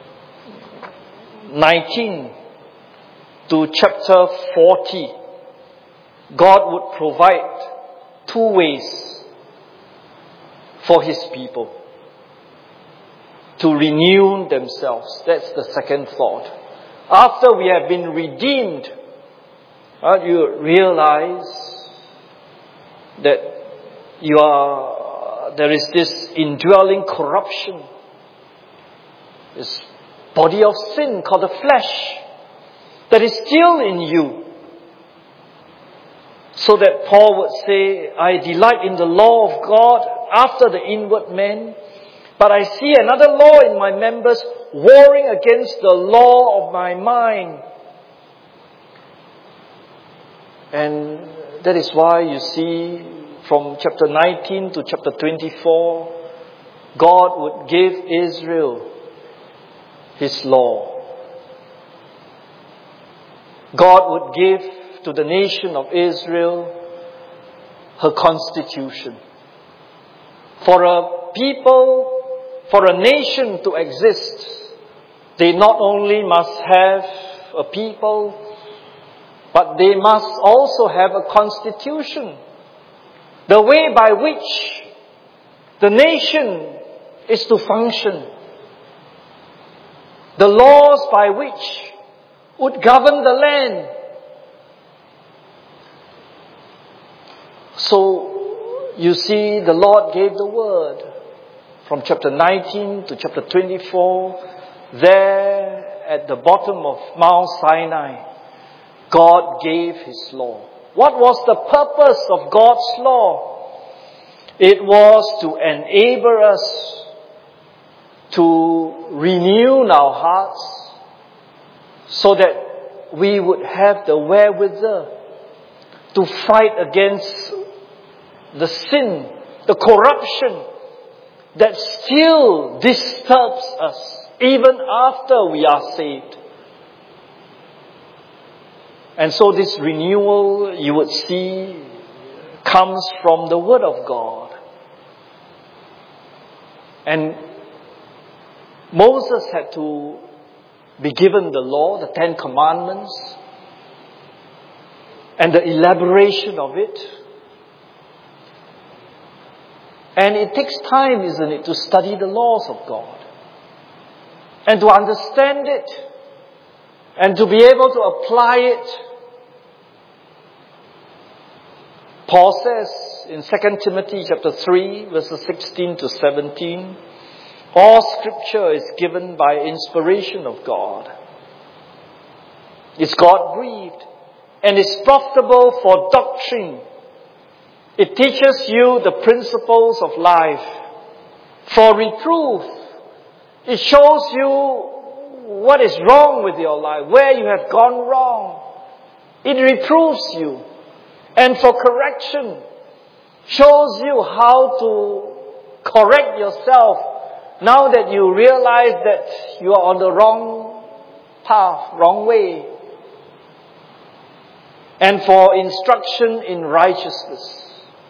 19 to chapter 40, God would provide two ways for His people to renew themselves. That's the second thought. After we have been redeemed, you realize that there is this indwelling corruption, this body of sin called the flesh that is still in you. So that Paul would say, I delight in the law of God after the inward man, but I see another law in my members warring against the law of my mind. And that is why you see from chapter 19 to chapter 24, God would give Israel His law. God would give to the nation of Israel her constitution. For a people, for a nation to exist, they not only must have a people, but they must also have a constitution. The way by which The nation is to function. The laws by which would govern the land. So, you see, the Lord gave the word. From chapter 19 to chapter 24, there at the bottom of Mount Sinai, God gave His law. What was the purpose of God's law? It was to enable us to renew our hearts so that we would have the wherewithal to fight against the sin, the corruption that still disturbs us even after we are saved. And so this renewal, you would see, comes from the Word of God. And Moses had to be given the law, the 10 Commandments, and the elaboration of it. And it takes time, isn't it, to study the laws of God. And to understand it. And to be able to apply it. Paul says in 2 Timothy chapter 3, verses 16 to 17, all Scripture is given by inspiration of God. It's God-breathed and is profitable for doctrine. It teaches you the principles of life. For reproof, it shows you what is wrong with your life, where you have gone wrong. It reproves you. And for correction, shows you how to correct yourself now that you realize that you are on the wrong path, wrong way. And for instruction in righteousness.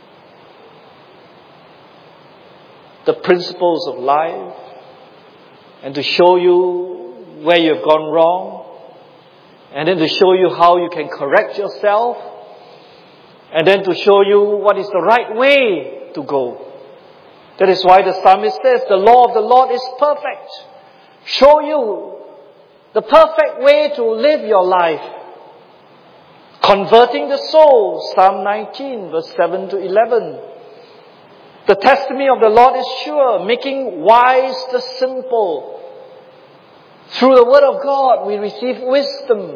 The principles of life. And to show you where you have gone wrong. And then to show you how you can correct yourself. And then to show you what is the right way to go. That is why the psalmist says, the law of the Lord is perfect. Show you the perfect way to live your life. Converting the soul, Psalm 19, verse 7 to 11. The testimony of the Lord is sure, making wise the simple. Through the Word of God, we receive wisdom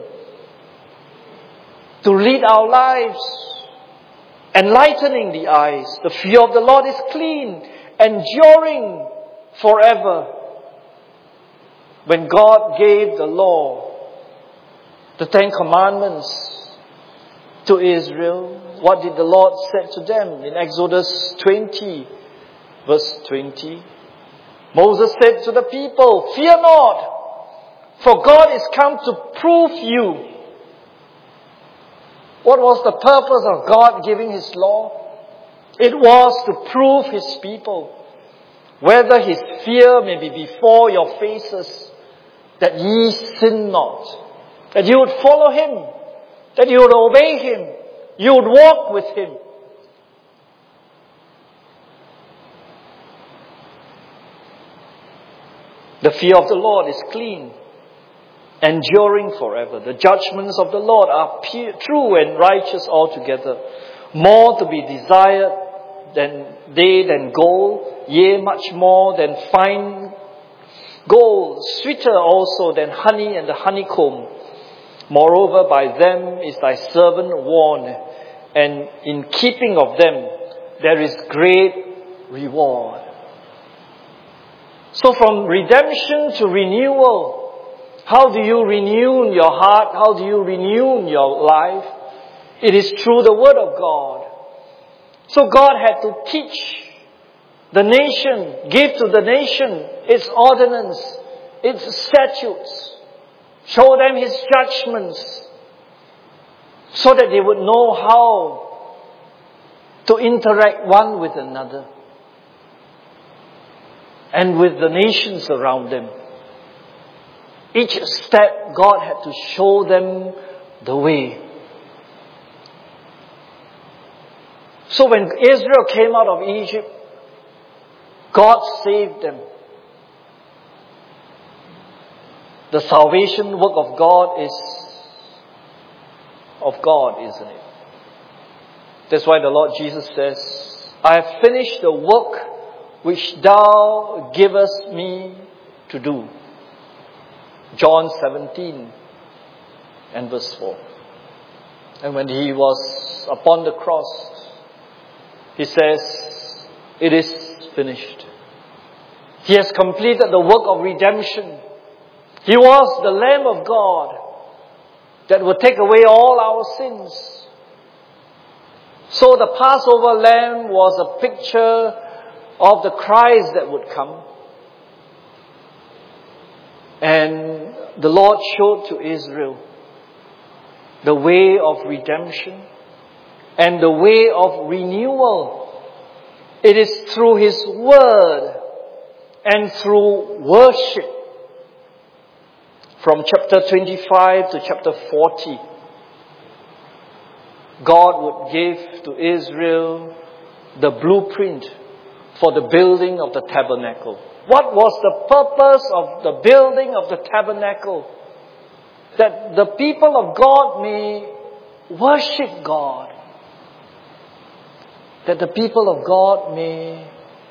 to lead our lives. Enlightening the eyes. The fear of the Lord is clean, enduring forever. When God gave the law, the 10 Commandments to Israel, what did the Lord say to them in Exodus 20, verse 20? Moses said to the people, fear not, for God is come to prove you. What was the purpose of God giving His law? It was to prove His people, whether His fear may be before your faces, that ye sin not, that you would follow Him, that you would obey Him, you would walk with Him. The fear of the Lord is clean, enduring forever. The judgments of the Lord are true and righteous altogether. More to be desired than gold, yea, much more than fine gold, sweeter also than honey and the honeycomb. Moreover, by them is thy servant warned, and in keeping of them there is great reward. So from redemption to renewal, how do you renew your heart? How do you renew your life? It is through the Word of God. So God had to teach the nation, give to the nation its ordinance, its statutes, show them His judgments, so that they would know how to interact one with another and with the nations around them. Each step, God had to show them the way. So when Israel came out of Egypt, God saved them. The salvation work of God is of God, isn't it? That's why the Lord Jesus says, I have finished the work which thou givest me to do. John 17 and verse 4. And when he was upon the cross, he says, it is finished. He has completed the work of redemption. He was the Lamb of God that would take away all our sins. So the Passover lamb was a picture of the Christ that would come. And the Lord showed to Israel the way of redemption and the way of renewal. It is through His Word and through worship. From chapter 25 to chapter 40, God would give to Israel the blueprint for the building of the tabernacle. What was the purpose of the building of the tabernacle? That the people of God may worship God. That the people of God may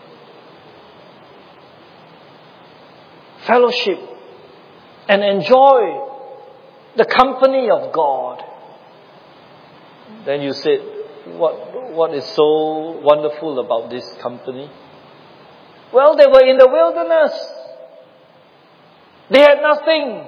fellowship and enjoy the company of God. Then you said, what is so wonderful about this company? Well, they were in the wilderness. They had nothing.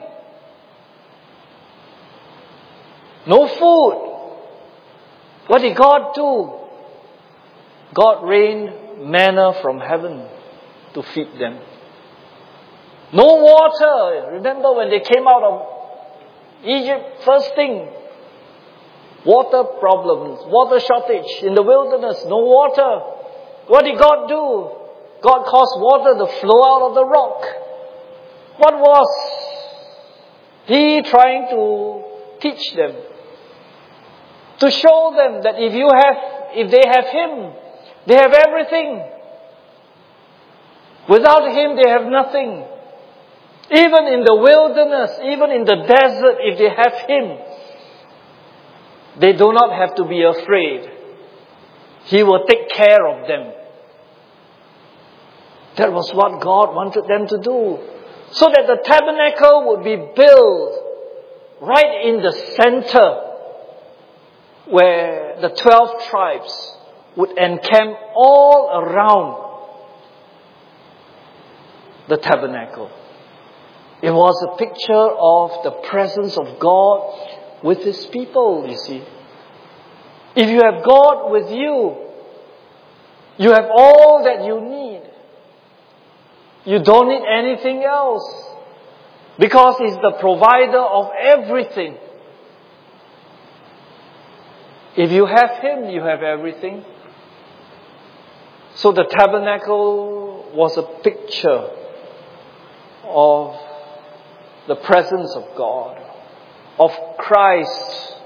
No food. What did God do? God rained manna from heaven to feed them. No water. Remember when they came out of Egypt, first thing, water problems, water shortage in the wilderness, no water. What did God do? God caused water to flow out of the rock. What was He trying to teach them? To show them that if they have Him, they have everything. Without Him, they have nothing. Even in the wilderness, even in the desert, if they have Him, they do not have to be afraid. He will take care of them. That was what God wanted them to do. So that the tabernacle would be built right in the center where the 12 tribes would encamp all around the tabernacle. It was a picture of the presence of God with His people, you see. If you have God with you, you have all that you need. You don't need anything else. Because He's the provider of everything. If you have Him, you have everything. So the tabernacle was a picture of the presence of God, of Christ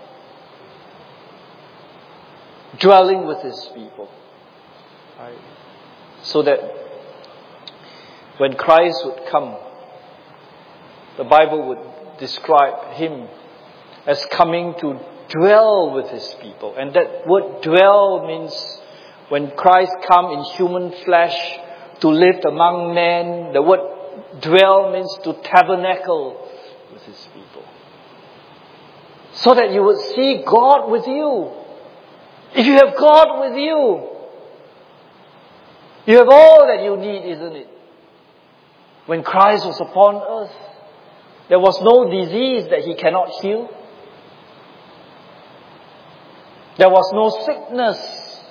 dwelling with His people. Right? So that when Christ would come, the Bible would describe Him as coming to dwell with His people. And that word dwell means when Christ come in human flesh to live among men, the word dwell means to tabernacle with His people. So that you would see God with you. If you have God with you, you have all that you need, isn't it? When Christ was upon earth, there was no disease that He cannot heal. There was no sickness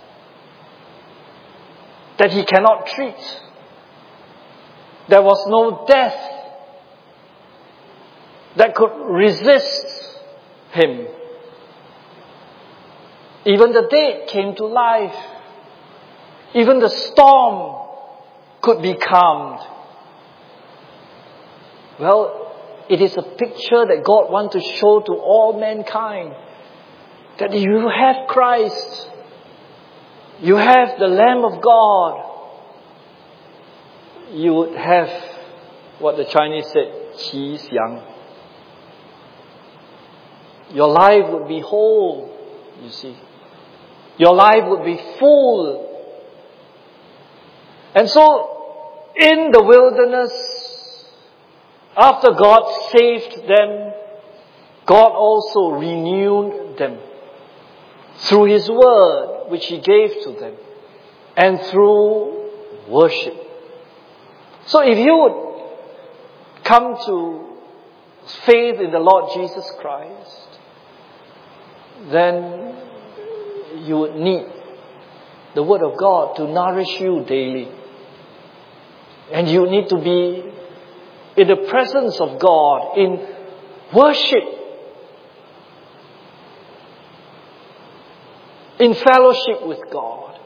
that He cannot treat. There was no death that could resist Him. Even the dead came to life. Even the storm could be calmed. Well, it is a picture that God wants to show to all mankind. That you have Christ. You have the Lamb of God. you would have what the Chinese said, qi xiang. Your life would be whole, you see. Your life would be full. And so, in the wilderness, after God saved them, God also renewed them through His Word, which He gave to them, and through worship. So if you would come to faith in the Lord Jesus Christ, then you would need the Word of God to nourish you daily. And you need to be in the presence of God, in worship, in fellowship with God.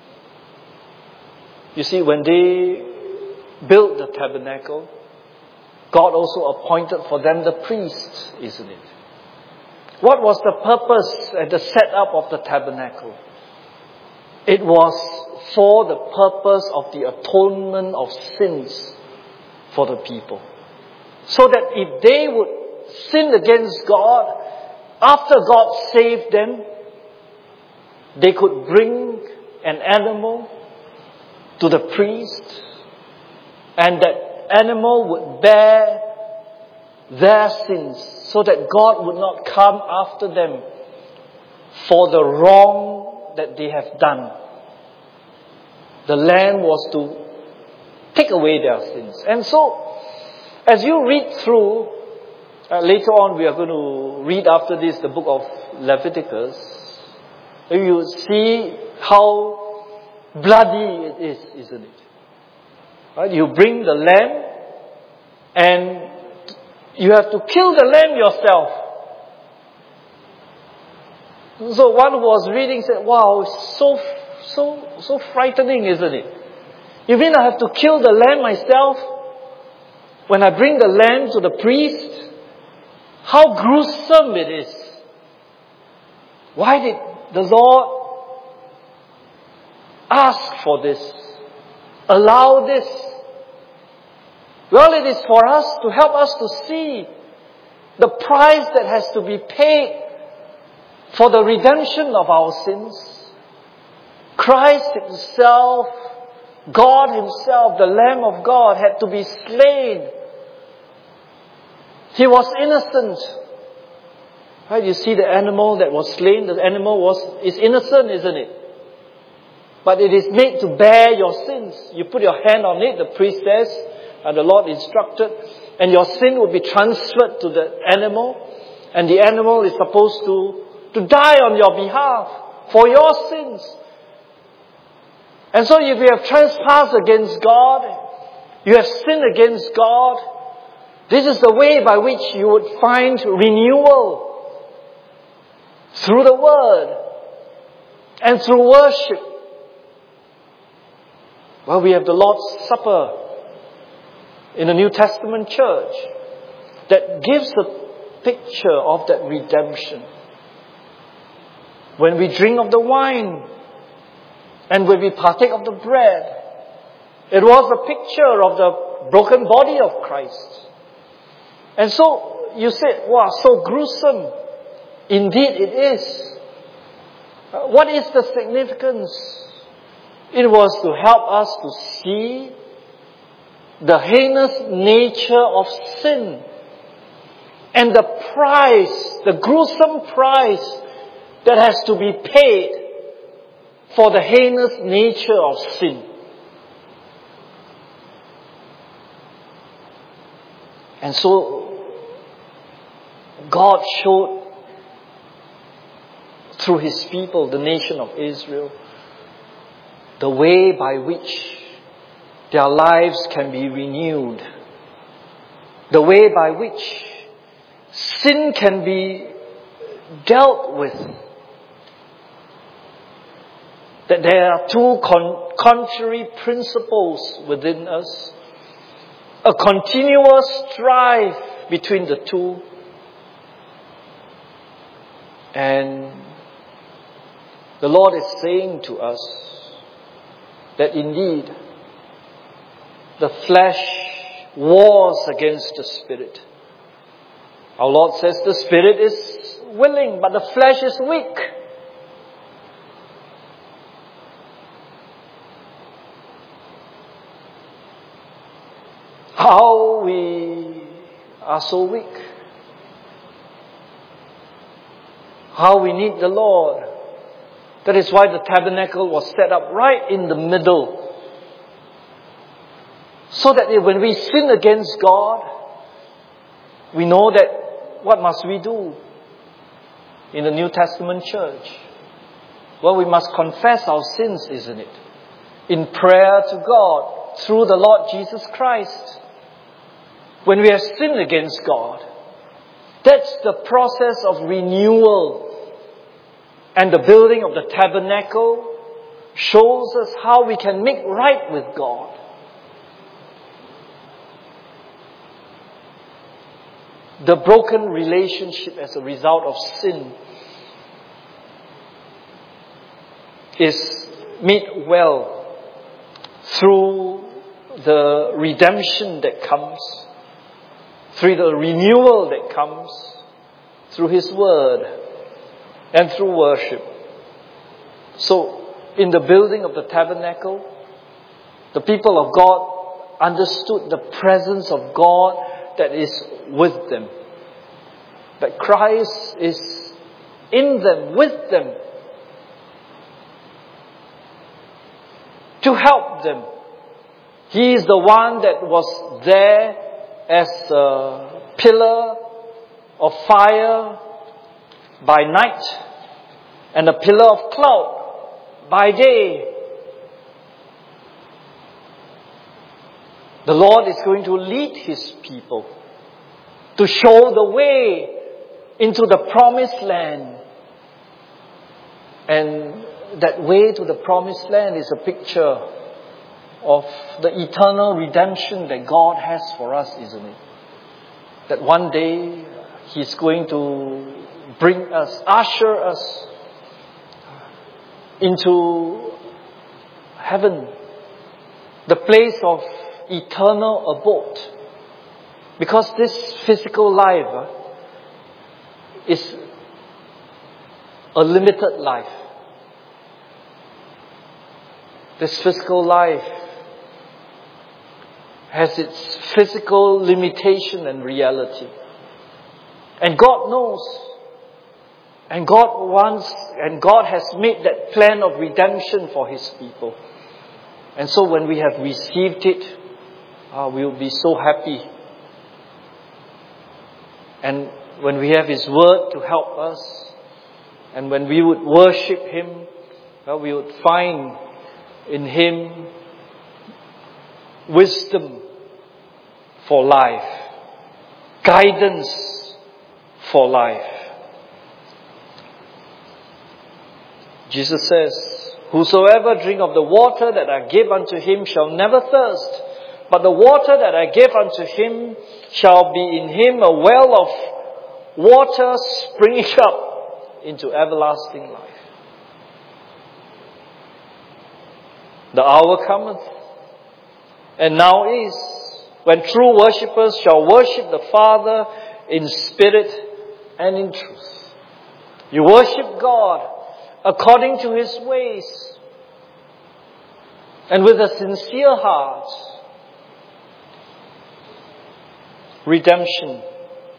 You see, when they built the tabernacle, God also appointed for them the priests, isn't it? What was the purpose and the setup of the tabernacle? It was for the purpose of the atonement of sins for the people. So that if they would sin against God, after God saved them, they could bring an animal to the priest, and that animal would bear their sins, so that God would not come after them for the wrong that they have done. The lamb was to take away their sins. And so, as you read through, later on we are going to read after this the book of Leviticus, you see how bloody it is, isn't it? Right? You bring the lamb and you have to kill the lamb yourself. So one who was reading said, wow, it's so frightening, isn't it? You mean I have to kill the lamb myself? When I bring the lamb to the priest? How gruesome it is. Why did the Lord ask for this? Allow this? Well, it is for us to help us to see the price that has to be paid for the redemption of our sins. Christ Himself, God Himself, the Lamb of God, had to be slain. He was innocent. Right? You see the animal that was slain, the animal is innocent, isn't it? But it is made to bear your sins. You put your hand on it, the priest says, and the Lord instructed, and your sin will be transferred to the animal, and the animal is supposed to die on your behalf for your sins. And so if you have trespassed against God, you have sinned against God, this is the way by which you would find renewal through the Word and through worship. Well, we have the Lord's Supper in the New Testament church that gives a picture of that redemption. When we drink of the wine and when we partake of the bread, it was a picture of the broken body of Christ. And so you say, wow, so gruesome. Indeed it is. What is the significance? It was to help us to see the heinous nature of sin and the price, the gruesome price that has to be paid for the heinous nature of sin. And so God showed through His people, the nation of Israel, the way by which their lives can be renewed. The way by which sin can be dealt with. That there are two contrary principles within us. A continuous strife between the two. And the Lord is saying to us that indeed the flesh wars against the Spirit. Our Lord says the Spirit is willing, but the flesh is weak. How we are so weak. How we need the Lord. That is why the tabernacle was set up right in the middle. So that when we sin against God, we know that what must we do in the New Testament church? Well, we must confess our sins, isn't it? In prayer to God through the Lord Jesus Christ. When we have sinned against God, that's the process of renewal. And the building of the tabernacle shows us how we can make right with God. The broken relationship as a result of sin is made well through the redemption that comes, through the renewal that comes, through His Word and through worship. So, in the building of the tabernacle, the people of God understood the presence of God that is with them. That Christ is in them, with them, to help them. He is the one that was there as a pillar of fire by night and a pillar of cloud by day. The Lord is going to lead His people to show the way into the promised land. And that way to the promised land is a picture of the eternal redemption that God has for us, isn't it? That one day He's going to bring us, usher us into heaven, the place of eternal abode. Because this physical life is a limited life. This physical life has its physical limitation and reality. And God knows. And God wants, and God has made that plan of redemption for His people. And so when we have received it, we will be so happy. And when we have His Word to help us, and when we would worship Him, we would find in Him wisdom for life, guidance for life. Jesus says, "Whosoever drink of the water that I give unto him shall never thirst, but the water that I give unto him shall be in him a well of water springing up into everlasting life." The hour cometh, and now is, when true worshippers shall worship the Father in spirit and in truth. You worship God according to His ways, and with a sincere heart. Redemption,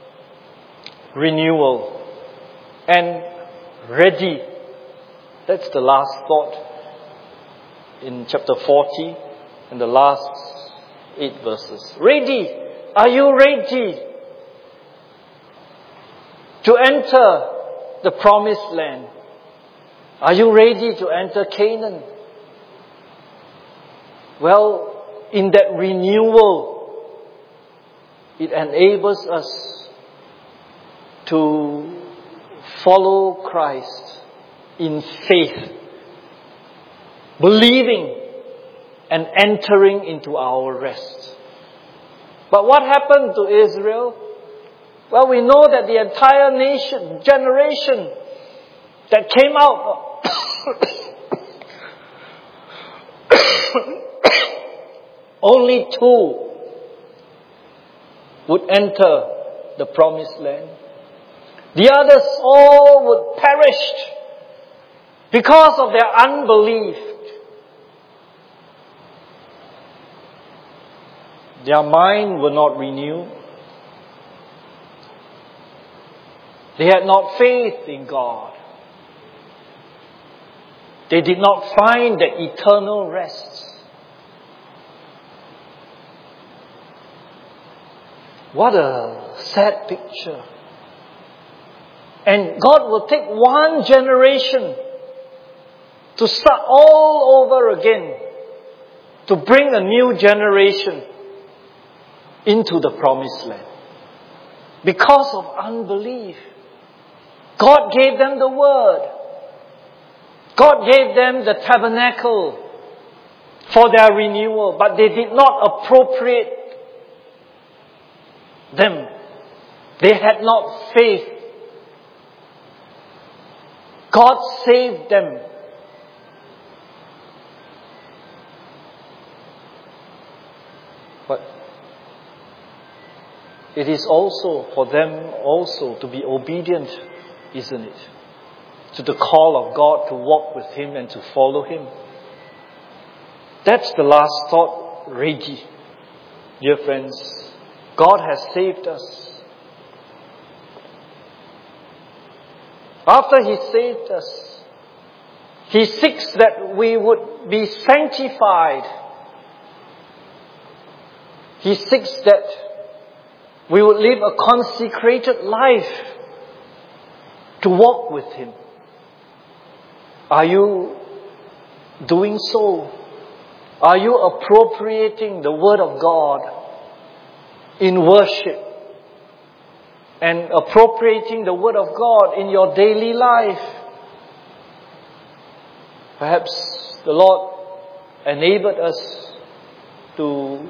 renewal, and ready. That's the last thought in chapter 40 and the last 8 verses. Ready. Are you ready to enter the promised land? Are you ready to enter Canaan? Well, in that renewal, it enables us to follow Christ in faith, believing and entering into our rest. But what happened to Israel? Well, we know that the entire generation that came out only 2 would enter the promised land. The others all would perish because of their unbelief. Their mind were not renewed. They had not faith in God. They did not find the eternal rest. What a sad picture. And God will take one generation to start all over again, to bring a new generation into the promised land. Because of unbelief. God gave them the word. God gave them the tabernacle for their renewal, but they did not appropriate them. They had not faith. God saved them. But it is also for them also to be obedient, isn't it? To the call of God to walk with Him and to follow Him. That's the last thought, Reggie. Dear friends, God has saved us. After He saved us, He seeks that we would be sanctified. He seeks that we would live a consecrated life to walk with Him. Are you doing so? Are you appropriating the Word of God in worship and appropriating the Word of God in your daily life? Perhaps the Lord enabled us to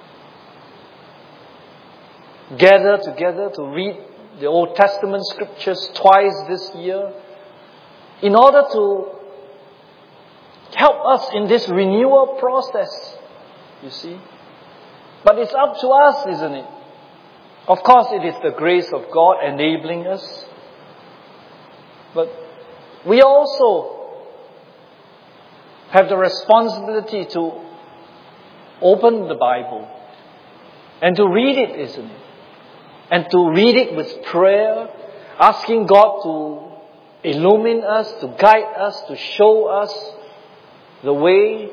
gather together to read the Old Testament scriptures twice this year in order to help us in this renewal process, you see. But it's up to us, isn't it? Of course, it is the grace of God enabling us. But we also have the responsibility to open the Bible and to read it, isn't it? And to read it with prayer, asking God to illumine us, to guide us, to show us the way.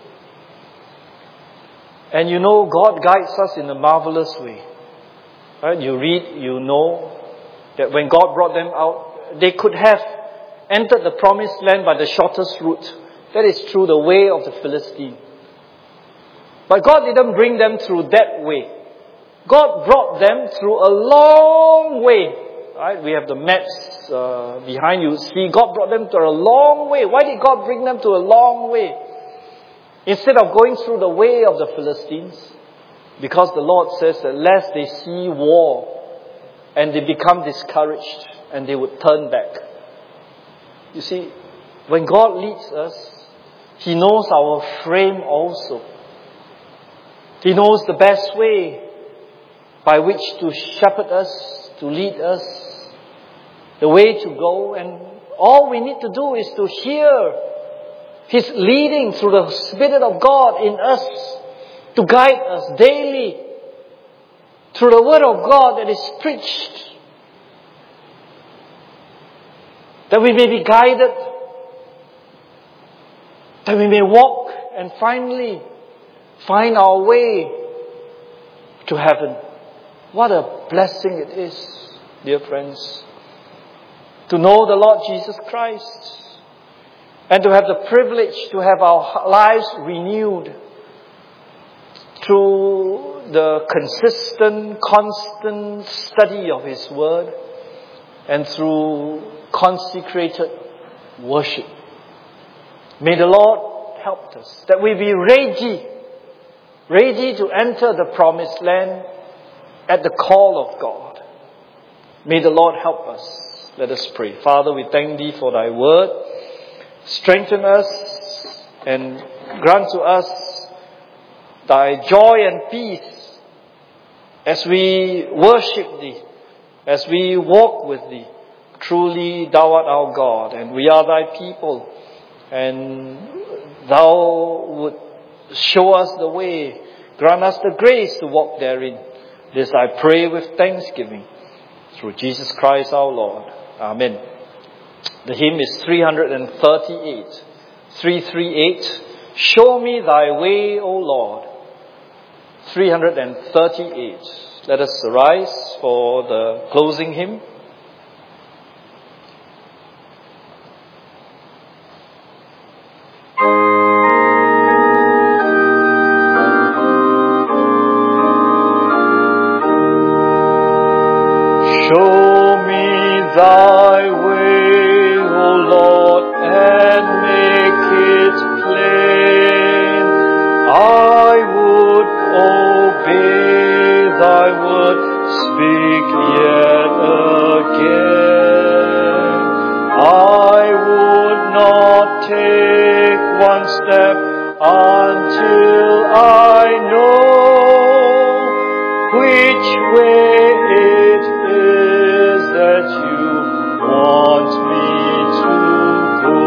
And you know, God guides us in a marvelous way. Right? You read, you know that when God brought them out, they could have entered the promised land by the shortest route. That is through the way of the Philistine. But God didn't bring them through that way. God brought them through a long way. Right? We have the maps behind you. See, God brought them to a long way. Why did God bring them to a long way? Instead of going through the way of the Philistines. Because the Lord says that lest they see war and they become discouraged and they would turn back. You see, when God leads us, He knows our frame also. He knows the best way by which to shepherd us, to lead us, the way to go. And all we need to do is to hear His leading through the Spirit of God in us, to guide us daily through the Word of God that is preached, that we may be guided, that we may walk and finally find our way to heaven. What a blessing it is, dear friends, to know the Lord Jesus Christ and to have the privilege to have our lives renewed through the constant study of His Word and through consecrated worship. May the Lord help us, that we be ready to enter the promised land at the call of God. May the Lord help us. Let us pray. Father, we thank Thee for Thy Word. Strengthen us and grant to us Thy joy and peace as we worship Thee, as we walk with Thee. Truly Thou art our God, and we are Thy people, and Thou would show us the way, grant us the grace to walk therein. This I pray with thanksgiving, through Jesus Christ our Lord. Amen. The hymn is 338. 338, Show me Thy way, O Lord. 338. Let us arise for the closing hymn. Show me Thy way, O Lord, and make it plain. I would obey Thy word, speak yet again. I would not take one step until I know which way it is that You want me to go.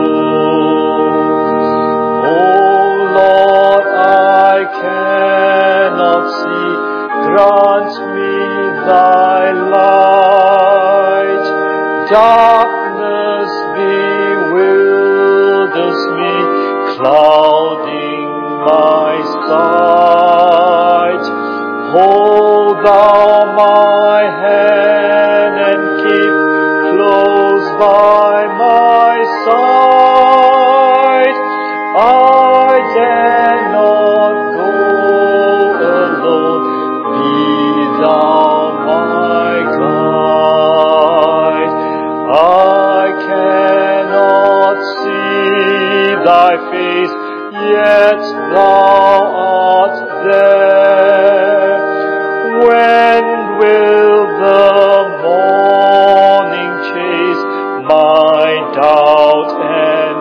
Oh Lord, I cannot see, grant me Thy light. Darkness bewilders me, clouding my sight. Hold Thou my hand and keep close by my side. I dare not go alone, be Thou my guide. I cannot see Thy face, yet Thou art there. When will the morning chase my doubt and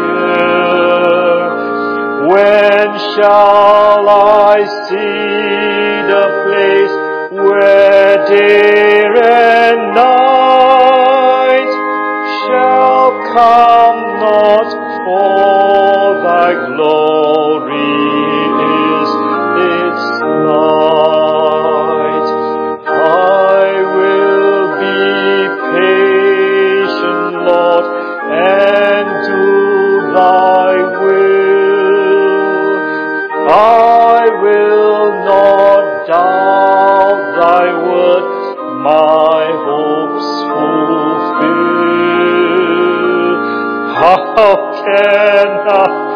fear? When shall I see the place where day and night shall come not, for Thy glory is its light? I will be patient, Lord, and do Thy will. I will not doubt Thy word, my hopes fulfill. How can I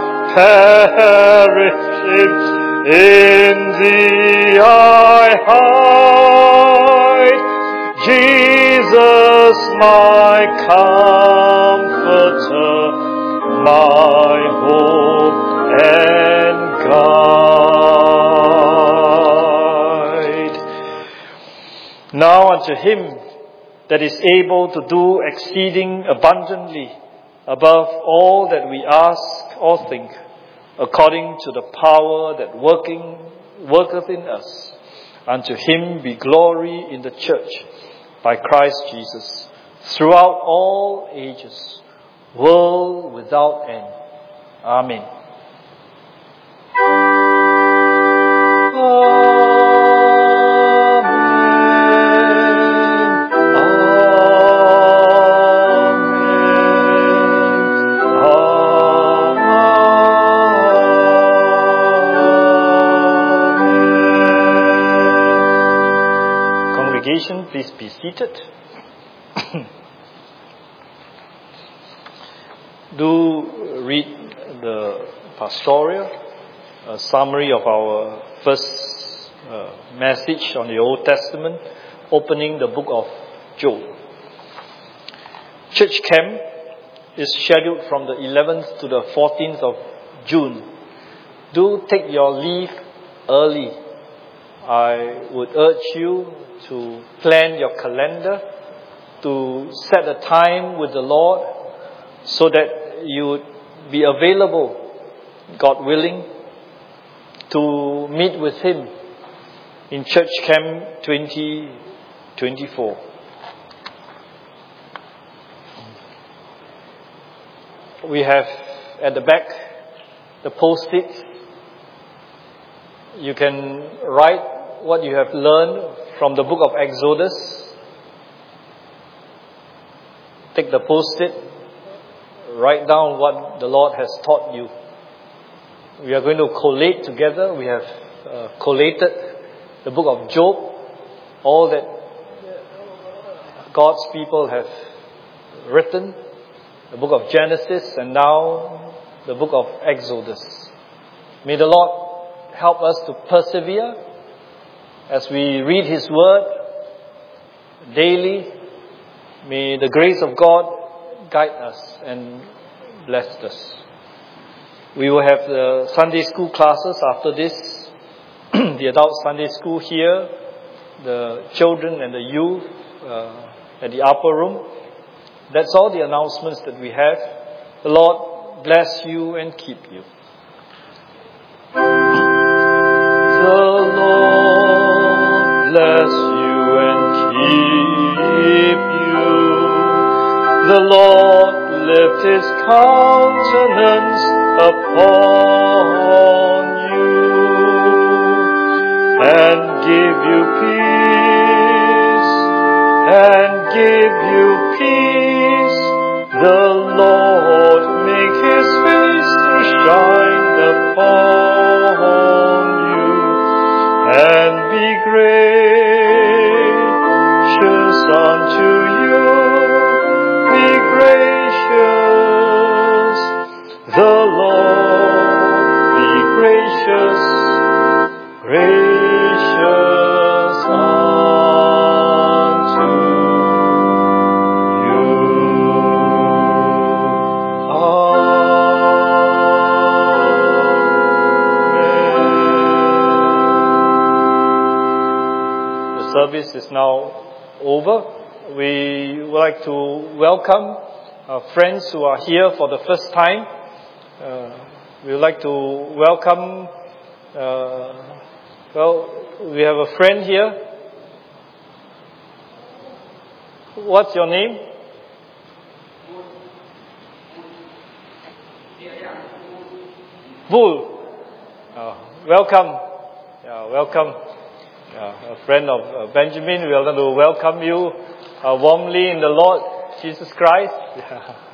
perish in Thee I hide? Jesus, my comforter, my hope and guide. Now unto Him that is able to do exceeding abundantly above all that we ask or think, according to the power that worketh in us. Unto Him be glory in the church by Christ Jesus, throughout all ages, world without end. Amen. Please be seated. Do read the pastoral, a summary of our first message on the Old Testament, opening the book of Job. Church camp is scheduled from the 11th to the 14th of June. Do take your leave early. I would urge you to plan your calendar, to set a time with the Lord so that you would be available, God willing, to meet with Him in Church Camp 2024. We have at the back the post-its. You can write what you have learned from the book of Exodus. Take the post-it, write down what the Lord has taught you. We are going to collate together. We have collated the book of Job, all that God's people have written, the book of Genesis, and now the book of Exodus. May the Lord help us to persevere as we read His Word daily. May the grace of God guide us and bless us. We will have the Sunday school classes after this, the adult Sunday school here, the children and the youth at the upper room. That's all the announcements that we have. The Lord bless you and keep you. The Lord bless you and keep you. The Lord lift His countenance upon you and give you peace, and give you peace. The Lord make His face to shine upon you and be gracious unto you. Be gracious, the Lord be gracious, gracious unto you. Amen. The service is now over. We would like to welcome our friends who are here for the first time. We would like to welcome, we have a friend here. What's your name? Vul. Welcome. Welcome. A friend of Benjamin. We are going to welcome you warmly in the Lord Jesus Christ.